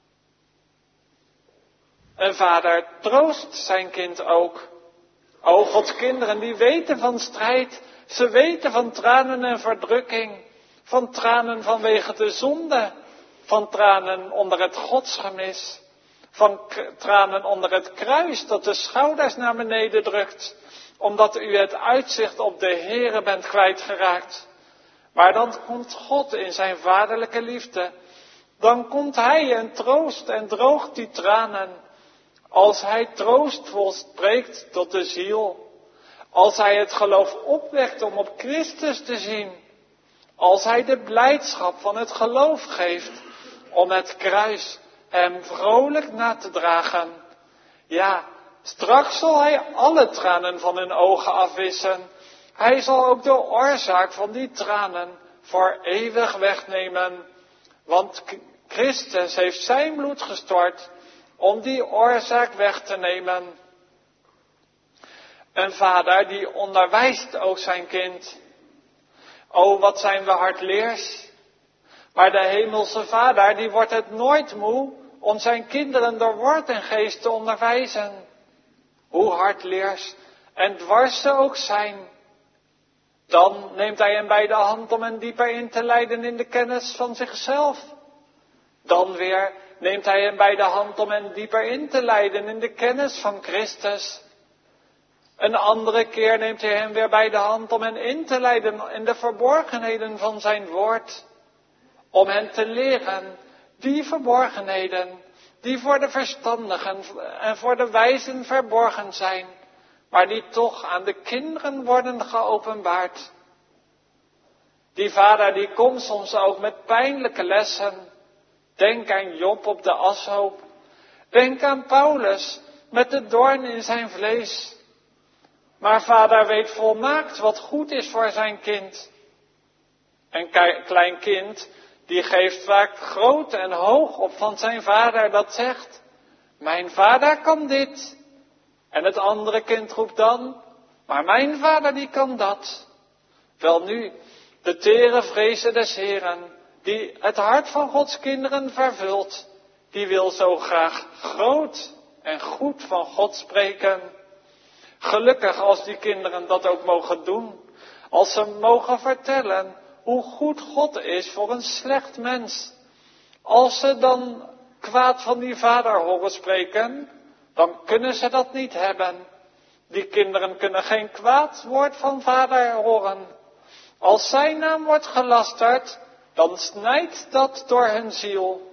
Een vader troost zijn kind ook. O, Gods kinderen, die weten van strijd. Ze weten van tranen en verdrukking. Van tranen vanwege de zonde. Van tranen onder het godsgemis. Van k- tranen onder het kruis dat de schouders naar beneden drukt. Omdat u het uitzicht op de Heere bent kwijtgeraakt. Maar dan komt God in zijn vaderlijke liefde. Dan komt Hij en troost en droogt die tranen. Als Hij troostvol spreekt tot de ziel. Als Hij het geloof opwekt om op Christus te zien. Als Hij de blijdschap van het geloof geeft om het kruis Hem vrolijk na te dragen. Ja, straks zal Hij alle tranen van hun ogen afwissen. Hij zal ook de oorzaak van die tranen voor eeuwig wegnemen. Want Christus heeft zijn bloed gestort om die oorzaak weg te nemen. Een vader die onderwijst ook zijn kind. O, wat zijn we hardleers. Maar de hemelse Vader, die wordt het nooit moe om zijn kinderen door woord en geest te onderwijzen. Hoe hardleers en dwars ze ook zijn. Dan neemt hij hen bij de hand om hen dieper in te leiden in de kennis van zichzelf. Dan weer neemt hij hen bij de hand om hen dieper in te leiden in de kennis van Christus. Een andere keer neemt hij hen weer bij de hand om hen in te leiden in de verborgenheden van zijn woord. Om hen te leren die verborgenheden die voor de verstandigen en voor de wijzen verborgen zijn, maar die toch aan de kinderen worden geopenbaard. Die vader die komt soms ook met pijnlijke lessen. Denk aan Job op de ashoop. Denk aan Paulus met de doorn in zijn vlees. Maar vader weet volmaakt wat goed is voor zijn kind. Een klein kind die geeft vaak groot en hoog op van zijn vader dat zegt: mijn vader kan dit. En het andere kind roept dan: maar mijn vader die kan dat. Welnu, de tere vrezen des Heren, die het hart van Gods kinderen vervult, die wil zo graag groot en goed van God spreken. Gelukkig als die kinderen dat ook mogen doen, als ze mogen vertellen hoe goed God is voor een slecht mens. Als ze dan kwaad van die vader horen spreken, dan kunnen ze dat niet hebben. Die kinderen kunnen geen kwaad woord van vader horen. Als zijn naam wordt gelasterd, dan snijdt dat door hun ziel.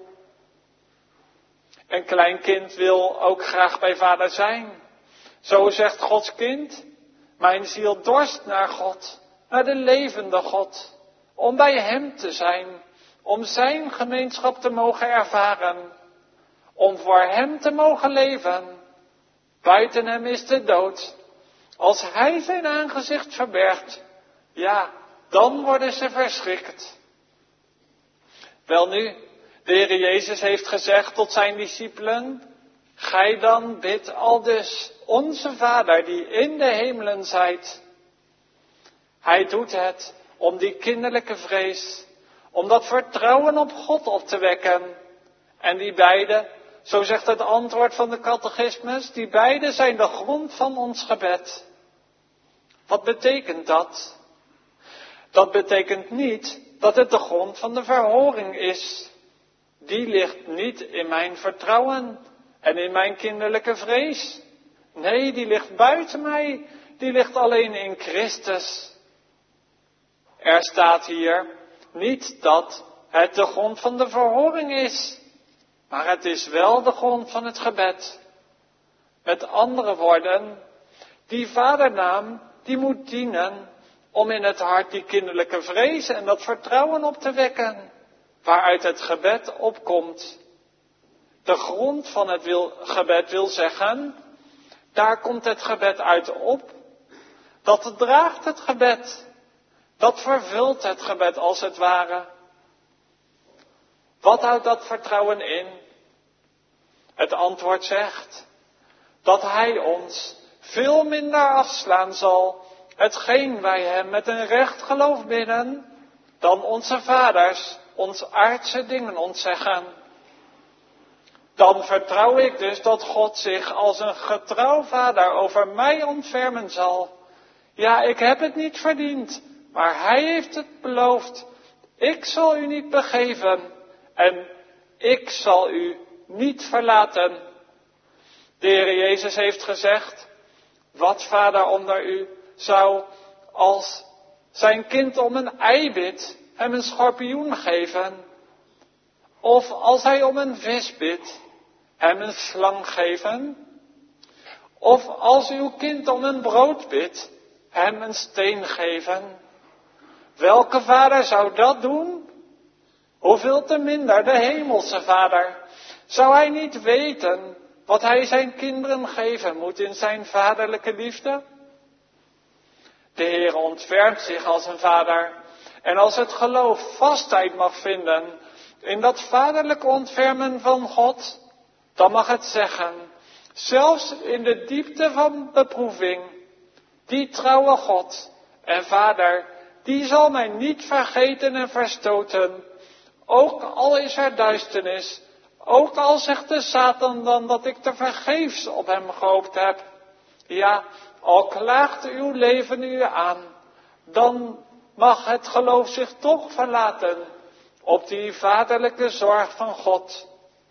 Een klein kind wil ook graag bij vader zijn. Zo zegt Gods kind: mijn ziel dorst naar God, naar de levende God, om bij hem te zijn, om zijn gemeenschap te mogen ervaren, om voor hem te mogen leven. Buiten hem is de dood. Als hij zijn aangezicht verbergt, ja, dan worden ze verschrikt. Welnu, de Heer Jezus heeft gezegd tot zijn discipelen: gij dan bidt aldus, onze Vader die in de hemelen zijt. Hij doet het om die kinderlijke vrees, om dat vertrouwen op God op te wekken. En die beide, zo zegt het antwoord van de catechismus, die beide zijn de grond van ons gebed. Wat betekent dat? Dat betekent niet dat het de grond van de verhoring is. Die ligt niet in mijn vertrouwen en in mijn kinderlijke vrees. Nee, die ligt buiten mij. Die ligt alleen in Christus. Er staat hier niet dat het de grond van de verhoring is, maar het is wel de grond van het gebed. Met andere woorden, die vadernaam die moet dienen om in het hart die kinderlijke vrees en dat vertrouwen op te wekken, waaruit het gebed opkomt. De grond van het wil, gebed wil zeggen, daar komt het gebed uit op. Dat draagt het gebed. Dat vervult het gebed als het ware. Wat houdt dat vertrouwen in? Het antwoord zegt dat hij ons veel minder afslaan zal, hetgeen wij hem met een recht geloof bidden, dan onze vaders ons aardse dingen ontzeggen. Dan vertrouw ik dus dat God zich als een getrouw vader over mij ontfermen zal. Ja, ik heb het niet verdiend, maar hij heeft het beloofd. Ik zal u niet begeven en ik zal u niet verlaten. De Heer Jezus heeft gezegd: wat vader onder u zou als zijn kind om een ei bidt hem een schorpioen geven? Of als hij om een vis bidt hem een slang geven? Of als uw kind om een brood bidt hem een steen geven? Welke vader zou dat doen? Hoeveel te minder de hemelse vader. Zou hij niet weten wat hij zijn kinderen geven moet in zijn vaderlijke liefde? De Heer ontfermt zich als een vader. En als het geloof vastheid mag vinden in dat vaderlijke ontfermen van God, dan mag het zeggen, zelfs in de diepte van beproeving, die trouwe God en Vader, die zal mij niet vergeten en verstoten. Ook al is er duisternis, ook al zegt de Satan dan dat ik te vergeefs op hem gehoopt heb. Ja, al klaagt uw leven u aan, dan mag het geloof zich toch verlaten op die vaderlijke zorg van God.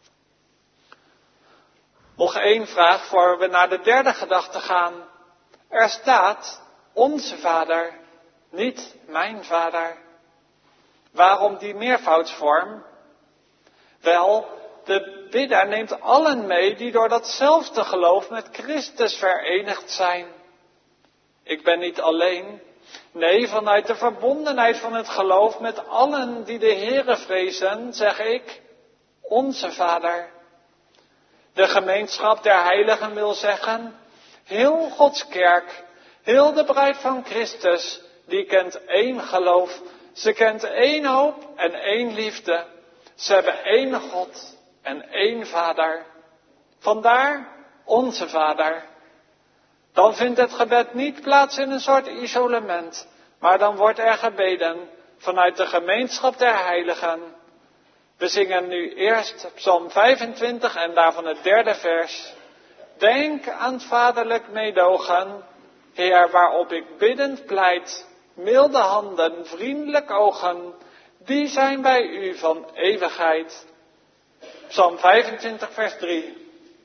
Nog één vraag voor we naar de derde gedachte gaan. Er staat onze Vader, niet mijn Vader. Waarom die meervoudsvorm? Wel, de bidder neemt allen mee die door datzelfde geloof met Christus verenigd zijn. Ik ben niet alleen, Nee, vanuit de verbondenheid van het geloof met allen die de Heere vrezen, zeg ik, onze Vader. De gemeenschap der heiligen wil zeggen, heel Gods kerk, heel de bruid van Christus, die kent één geloof, ze kent één hoop en één liefde. Ze hebben één God en één Vader. Vandaar onze Vader. Dan vindt het gebed niet plaats in een soort isolement, maar dan wordt er gebeden vanuit de gemeenschap der heiligen. We zingen nu eerst Psalm vijfentwintig en daarvan het derde vers. Denk aan het vaderlijk meedogen, Heer, waarop ik biddend pleit, milde handen, vriendelijk ogen, die zijn bij u van eeuwigheid. Psalm vijfentwintig vers drie.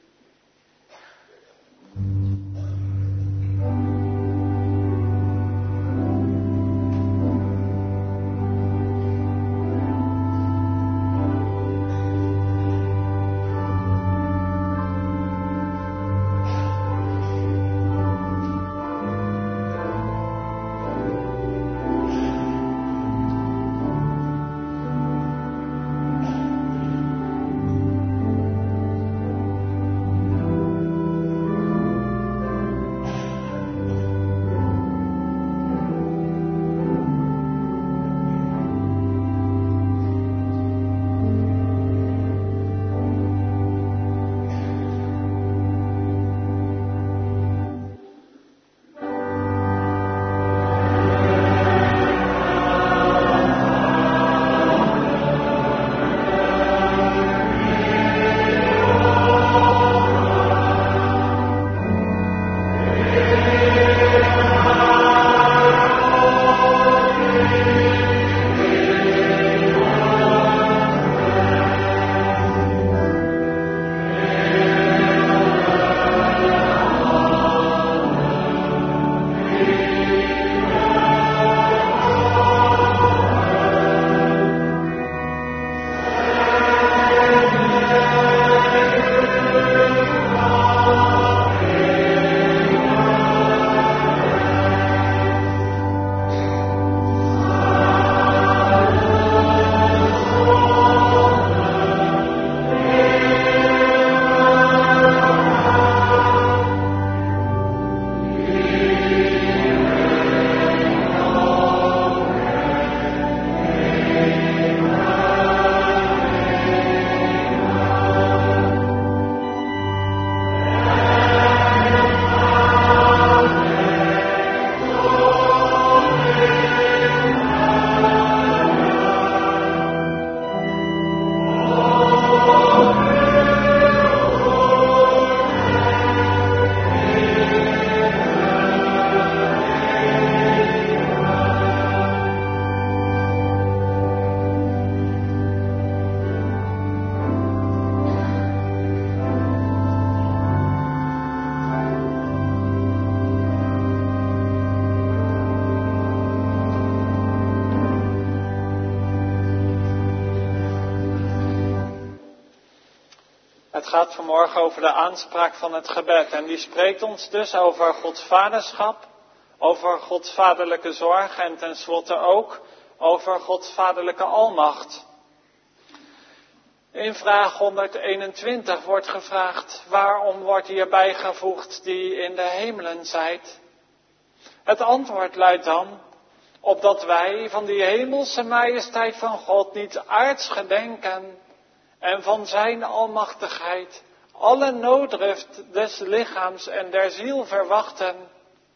Het gaat vanmorgen over de aanspraak van het gebed. En die spreekt ons dus over Gods vaderschap, over Gods vaderlijke zorg en tenslotte ook over Gods vaderlijke almacht. In vraag honderdeenentwintig wordt gevraagd, waarom wordt hier bijgevoegd die in de hemelen zijt? Het antwoord luidt dan, opdat wij van die hemelse majesteit van God niet aards gedenken en van zijn almachtigheid alle nooddruft des lichaams en der ziel verwachten.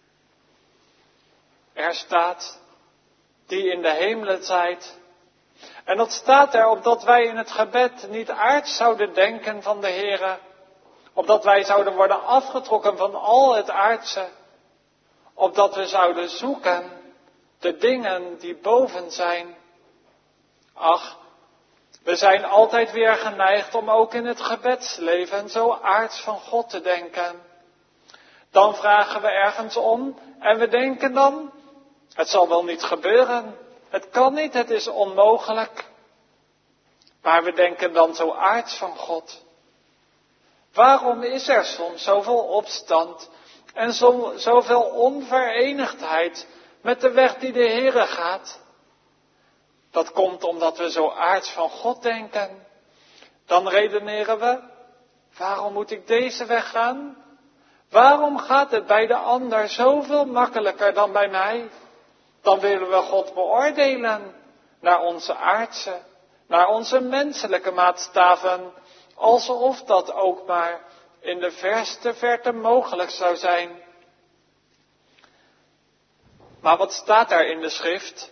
Er staat, die in de hemelen zijt. En dat staat er opdat wij in het gebed niet aards zouden denken van de Heere, opdat wij zouden worden afgetrokken van al het aardse, opdat we zouden zoeken de dingen die boven zijn. Ach, we zijn altijd weer geneigd om ook in het gebedsleven zo aards van God te denken. Dan vragen we ergens om en we denken dan, het zal wel niet gebeuren, het kan niet, het is onmogelijk. Maar we denken dan zo aards van God. Waarom is er soms zoveel opstand en zo, zoveel onverenigdheid met de weg die de Heere gaat. Dat komt omdat we zo aards van God denken. Dan redeneren we, waarom moet ik deze weg gaan? Waarom gaat het bij de ander zoveel makkelijker dan bij mij? Dan willen we God beoordelen naar onze aardse, naar onze menselijke maatstaven, alsof dat ook maar in de verste verte mogelijk zou zijn. Maar wat staat daar in de schrift?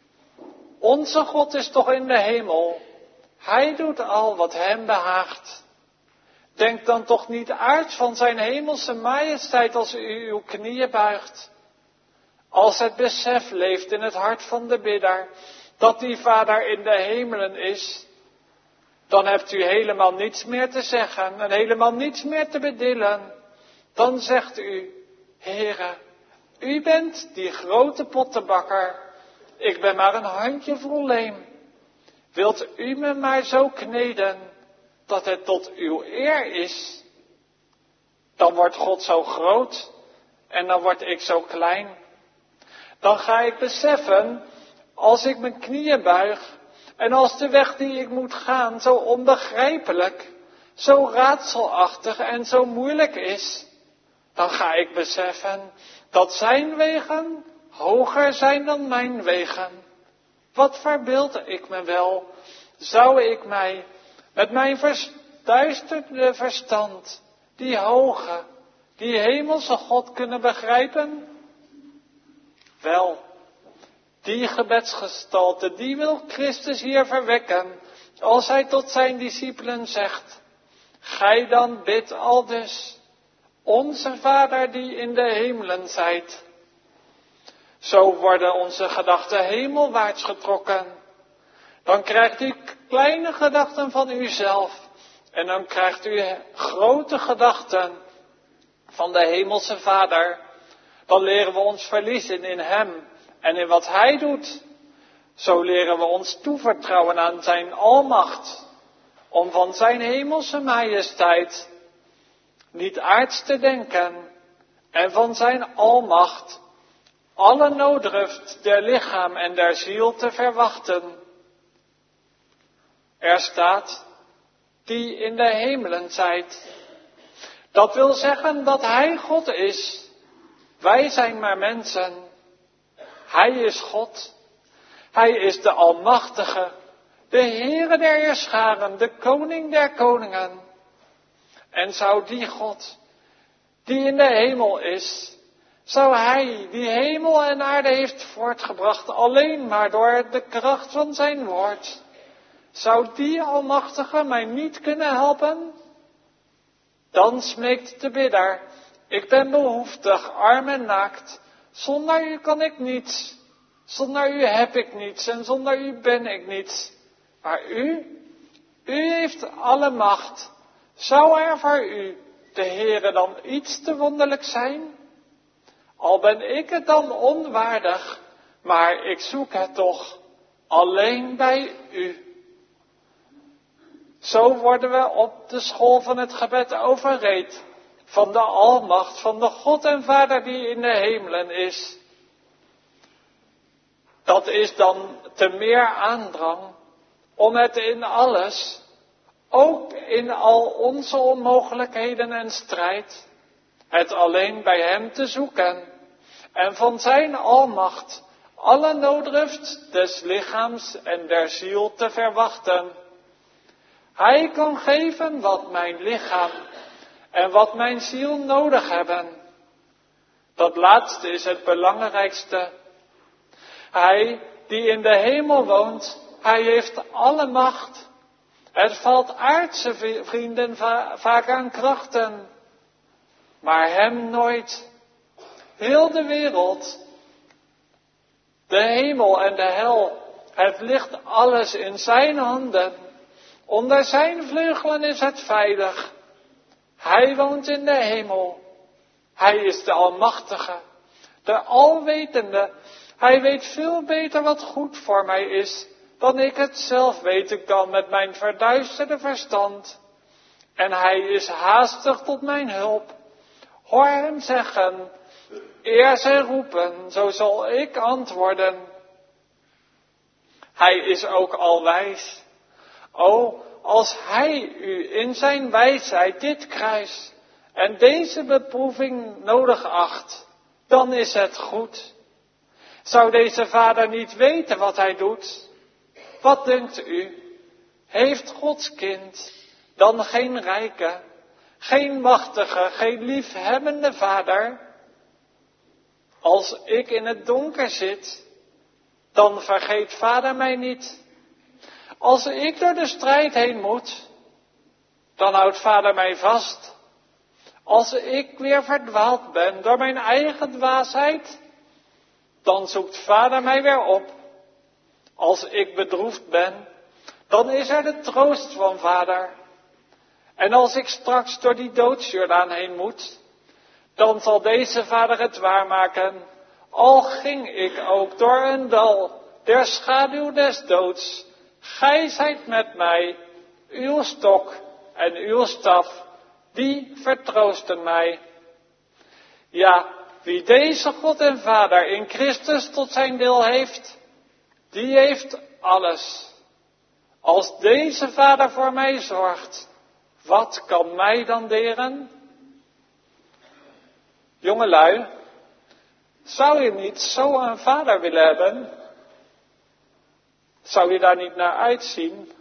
Onze God is toch in de hemel. Hij doet al wat hem behaagt. Denk dan toch niet uit van zijn hemelse majesteit als u uw knieën buigt. Als het besef leeft in het hart van de bidder dat die Vader in de hemelen is, dan hebt u helemaal niets meer te zeggen en helemaal niets meer te bedillen. Dan zegt u, Heere, u bent die grote pottenbakker. Ik ben maar een handjevol leem. Wilt u me maar zo kneden dat het tot uw eer is? Dan wordt God zo groot en dan word ik zo klein. Dan ga ik beseffen, als ik mijn knieën buig en als de weg die ik moet gaan zo onbegrijpelijk, zo raadselachtig en zo moeilijk is, dan ga ik beseffen dat zijn wegen hoger zijn dan mijn wegen. Wat verbeeld ik me wel, zou ik mij met mijn verduisterde verstand die hoge, die hemelse God kunnen begrijpen? Wel, die gebedsgestalte, die wil Christus hier verwekken, als hij tot zijn discipelen zegt, gij dan bidt aldus, onze Vader die in de hemelen zijt. Zo worden onze gedachten hemelwaarts getrokken. Dan krijgt u kleine gedachten van uzelf en dan krijgt u grote gedachten van de hemelse Vader. Dan leren we ons verliezen in hem en in wat hij doet. Zo leren we ons toevertrouwen aan zijn almacht, om van zijn hemelse majesteit niet aards te denken en van zijn almacht alle nooddruft der lichaam en der ziel te verwachten. Er staat, die in de hemelen zijt. Dat wil zeggen dat hij God is. Wij zijn maar mensen. Hij is God. Hij is de Almachtige, de Heere der Heerscharen, de Koning der Koningen. En zou die God, die in de hemel is, zou hij die hemel en aarde heeft voortgebracht alleen maar door de kracht van zijn woord, zou die Almachtige mij niet kunnen helpen? Dan smeekt de bidder, ik ben behoeftig, arm en naakt, zonder u kan ik niets, zonder u heb ik niets en zonder u ben ik niets. Maar u, u heeft alle macht, zou er voor u, de Heere, dan iets te wonderlijk zijn? Al ben ik het dan onwaardig, maar ik zoek het toch alleen bij u. Zo worden we op de school van het gebed overreed van de almacht van de God en Vader die in de hemelen is. Dat is dan te meer aandrang om het in alles, ook in al onze onmogelijkheden en strijd, het alleen bij hem te zoeken en van zijn almacht alle nooddruft des lichaams en der ziel te verwachten. Hij kan geven wat mijn lichaam en wat mijn ziel nodig hebben. Dat laatste is het belangrijkste. Hij die in de hemel woont, hij heeft alle macht. Het valt aardse vrienden va- vaak aan krachten, maar hem nooit. Heel de wereld, de hemel en de hel, het ligt alles in zijn handen. Onder zijn vleugelen is het veilig. Hij woont in de hemel. Hij is de Almachtige, de Alwetende. Hij weet veel beter wat goed voor mij is dan ik het zelf weten kan met mijn verduisterde verstand. En hij is haastig tot mijn hulp. Hoor hem zeggen, Eer zij roepen, zo zal ik antwoorden. Hij is ook alwijs. O, als hij u in zijn wijsheid dit kruis en deze beproeving nodig acht, dan is het goed. Zou deze vader niet weten wat hij doet? Wat denkt u? Heeft Gods kind dan geen rijke, geen machtige, geen liefhebbende vader? Als ik in het donker zit, dan vergeet vader mij niet. Als ik door de strijd heen moet, dan houdt vader mij vast. Als ik weer verdwaald ben door mijn eigen dwaasheid, dan zoekt vader mij weer op. Als ik bedroefd ben, dan is er de troost van vader. En als ik straks door die doodsjordaan heen moet, dan zal deze vader het waarmaken. Al ging ik ook door een dal der schaduw des doods, gij zijt met mij, uw stok en uw staf, die vertroosten mij. Ja, wie deze God en Vader in Christus tot zijn deel heeft, die heeft alles. Als deze Vader voor mij zorgt, wat kan mij dan deren? Jongelui, zou je niet zo een vader willen hebben? Zou je daar niet naar uitzien?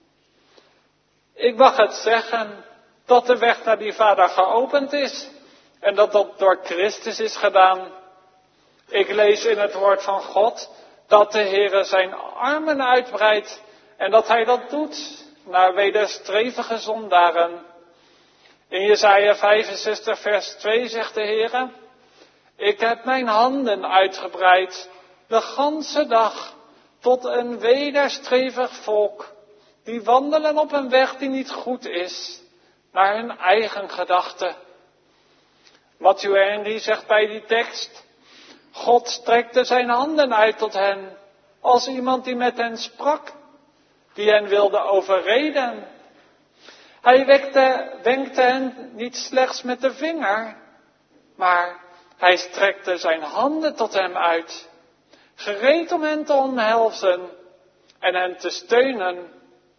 Ik mag het zeggen dat de weg naar die vader geopend is en dat dat door Christus is gedaan. Ik lees in het woord van God dat de Heere zijn armen uitbreidt en dat hij dat doet naar wederstrevige zondaren. In Jesaja vijfenzestig vers twee zegt de Heere: ik heb mijn handen uitgebreid de ganse dag tot een wederstrevig volk, die wandelen op een weg die niet goed is, naar hun eigen gedachten. Matthew Henry zegt bij die tekst: God strekte zijn handen uit tot hen, als iemand die met hen sprak, die hen wilde overreden. Hij wekte, wenkte hen niet slechts met de vinger, maar hij strekte zijn handen tot hem uit, gereed om hen te omhelzen en hen te steunen.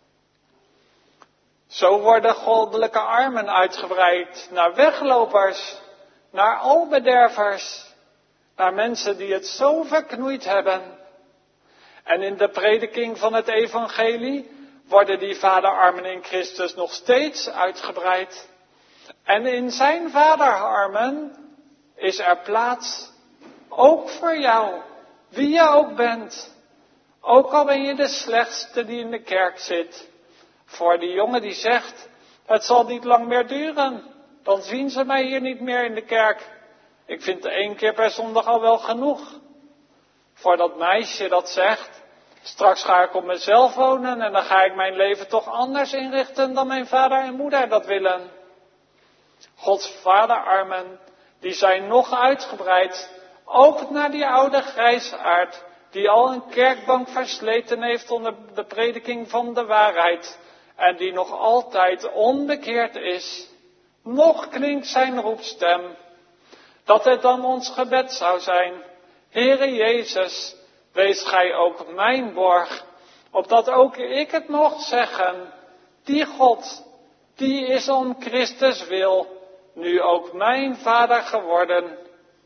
Zo worden goddelijke armen uitgebreid naar weglopers, naar albedervers, naar mensen die het zo verknoeid hebben. En in de prediking van het evangelie worden die vaderarmen in Christus nog steeds uitgebreid. En in zijn vaderarmen is er plaats, ook voor jou, wie je ook bent. Ook al ben je de slechtste die in de kerk zit. Voor die jongen die zegt, het zal niet lang meer duren, dan zien ze mij hier niet meer in de kerk. Ik vind één keer per zondag al wel genoeg. Voor dat meisje dat zegt, straks ga ik op mezelf wonen en dan ga ik mijn leven toch anders inrichten dan mijn vader en moeder dat willen. Gods vaderarmen, die zijn nog uitgebreid, ook naar die oude grijsaard, die al een kerkbank versleten heeft onder de prediking van de waarheid, en die nog altijd onbekeerd is. Nog klinkt zijn roepstem, dat het dan ons gebed zou zijn: Heere Jezus, wees gij ook mijn borg, opdat ook ik het mocht zeggen, die God, die is om Christus wil, nu ook mijn vader geworden.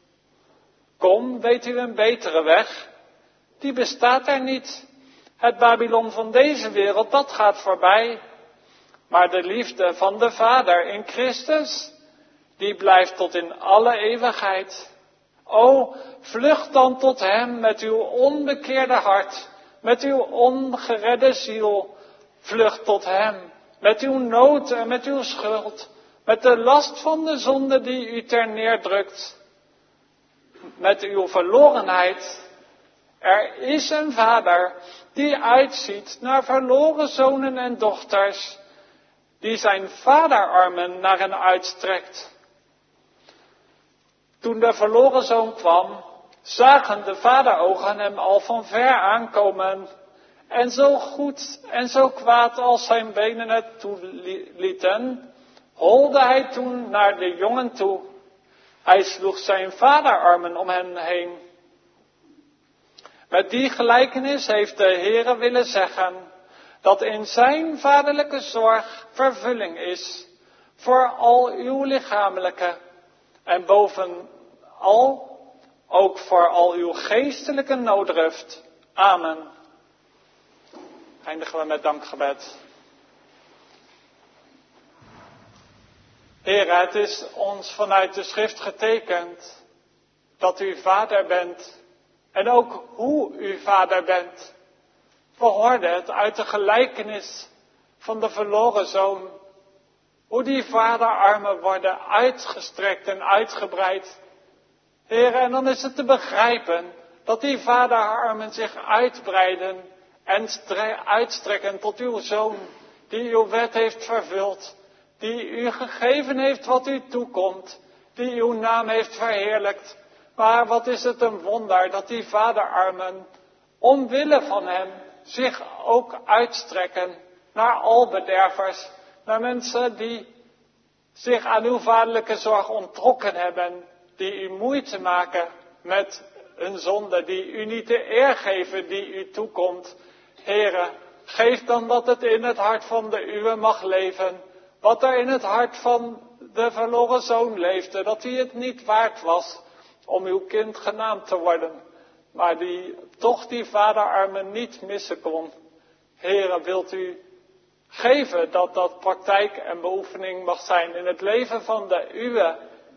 Kom, weet u een betere weg? Die bestaat er niet. Het Babylon van deze wereld, dat gaat voorbij. Maar de liefde van de Vader in Christus, die blijft tot in alle eeuwigheid. O, vlucht dan tot hem met uw onbekeerde hart, met uw ongeredde ziel. Vlucht tot hem met uw nood en met uw schuld, met de last van de zonde die u ter neerdrukt, met uw verlorenheid. Er is een vader die uitziet naar verloren zonen en dochters, die zijn vaderarmen naar hen uitstrekt. Toen de verloren zoon kwam, zagen de vaderogen hem al van ver aankomen. En zo goed en zo kwaad als zijn benen het toelieten, holde hij toen naar de jongen toe. Hij sloeg zijn vaderarmen om hen heen. Met die gelijkenis heeft de Heere willen zeggen dat in zijn vaderlijke zorg vervulling is voor al uw lichamelijke en bovenal ook voor al uw geestelijke nooddruft. Amen. Eindigen we met dankgebed. Heer, het is ons vanuit de schrift getekend dat u vader bent en ook hoe u vader bent. We hoorden het uit de gelijkenis van de verloren zoon, hoe die vaderarmen worden uitgestrekt en uitgebreid. Heer, en dan is het te begrijpen dat die vaderarmen zich uitbreiden en uitstrekken tot uw zoon, die uw wet heeft vervuld, die u gegeven heeft wat u toekomt, die uw naam heeft verheerlijkt. Maar wat is het een wonder dat die vaderarmen, omwille van hem, zich ook uitstrekken naar al bedervers, naar mensen die zich aan uw vaderlijke zorg onttrokken hebben, die u moeite maken met een zonde, die u niet de eer geven die u toekomt. Heere, geef dan dat het in het hart van de uwe mag leven, wat er in het hart van de verloren zoon leefde, dat hij het niet waard was om uw kind genaamd te worden, maar die toch die vaderarmen niet missen kon. Heere, wilt u geven dat dat praktijk en beoefening mag zijn in het leven van de uwe.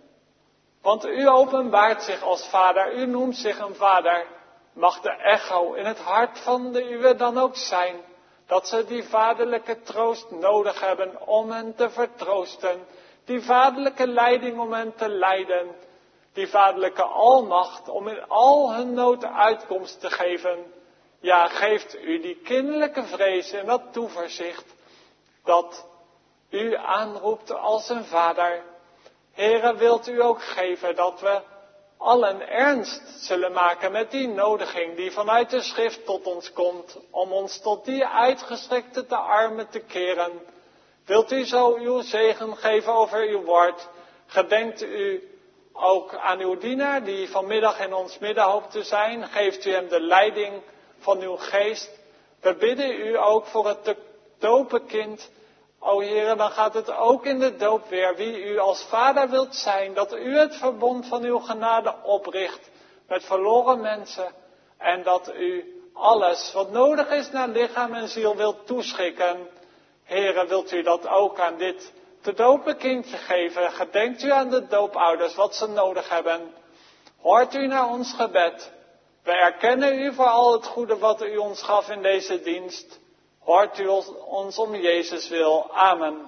Want u openbaart zich als vader, u noemt zich een vader. Mag de echo in het hart van de uwe dan ook zijn, dat ze die vaderlijke troost nodig hebben om hen te vertroosten. Die vaderlijke leiding om hen te leiden. Die vaderlijke almacht om in al hun nood uitkomst te geven. Ja, geeft u die kinderlijke vrees en dat toeverzicht dat u aanroept als een vader. Heere, wilt u ook geven dat we allen ernst zullen maken met die nodiging die vanuit de schrift tot ons komt, om ons tot die uitgestrekte te armen te keren. Wilt u zo uw zegen geven over uw woord? Gedenkt u ook aan uw dienaar die vanmiddag in ons midden hoopt te zijn. Geeft u hem de leiding van uw geest. We bidden u ook voor het te dopen kind. O Heere, dan gaat het ook in de doop weer. Wie u als vader wilt zijn, dat u het verbond van uw genade opricht met verloren mensen. En dat u alles wat nodig is naar lichaam en ziel wilt toeschikken. Heere, wilt u dat ook aan dit te dopen kindje geven? Gedenkt u aan de doopouders wat ze nodig hebben. Hoort u naar ons gebed. We erkennen u voor al het goede wat u ons gaf in deze dienst. Hoort u ons om Jezus wil. Amen.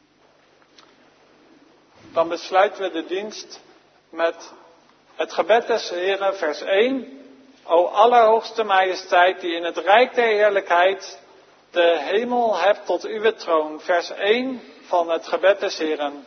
Dan besluiten we de dienst met het gebed des Heren, vers één. O allerhoogste majesteit, die in het rijk der heerlijkheid de hemel hebt tot uw troon. Vers één van het gebed des Heren.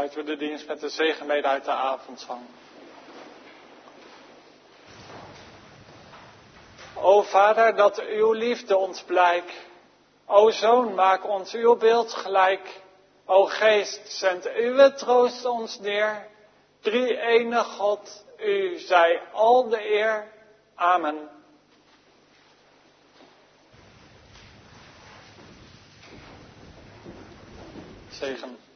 sluiten we de dienst met de zegenbede uit de avondzang. O Vader, dat uw liefde ons blijkt. O Zoon, maak ons uw beeld gelijk. O Geest, zend uw troost ons neer. Drie ene God, u zij al de eer. Amen. Zegen.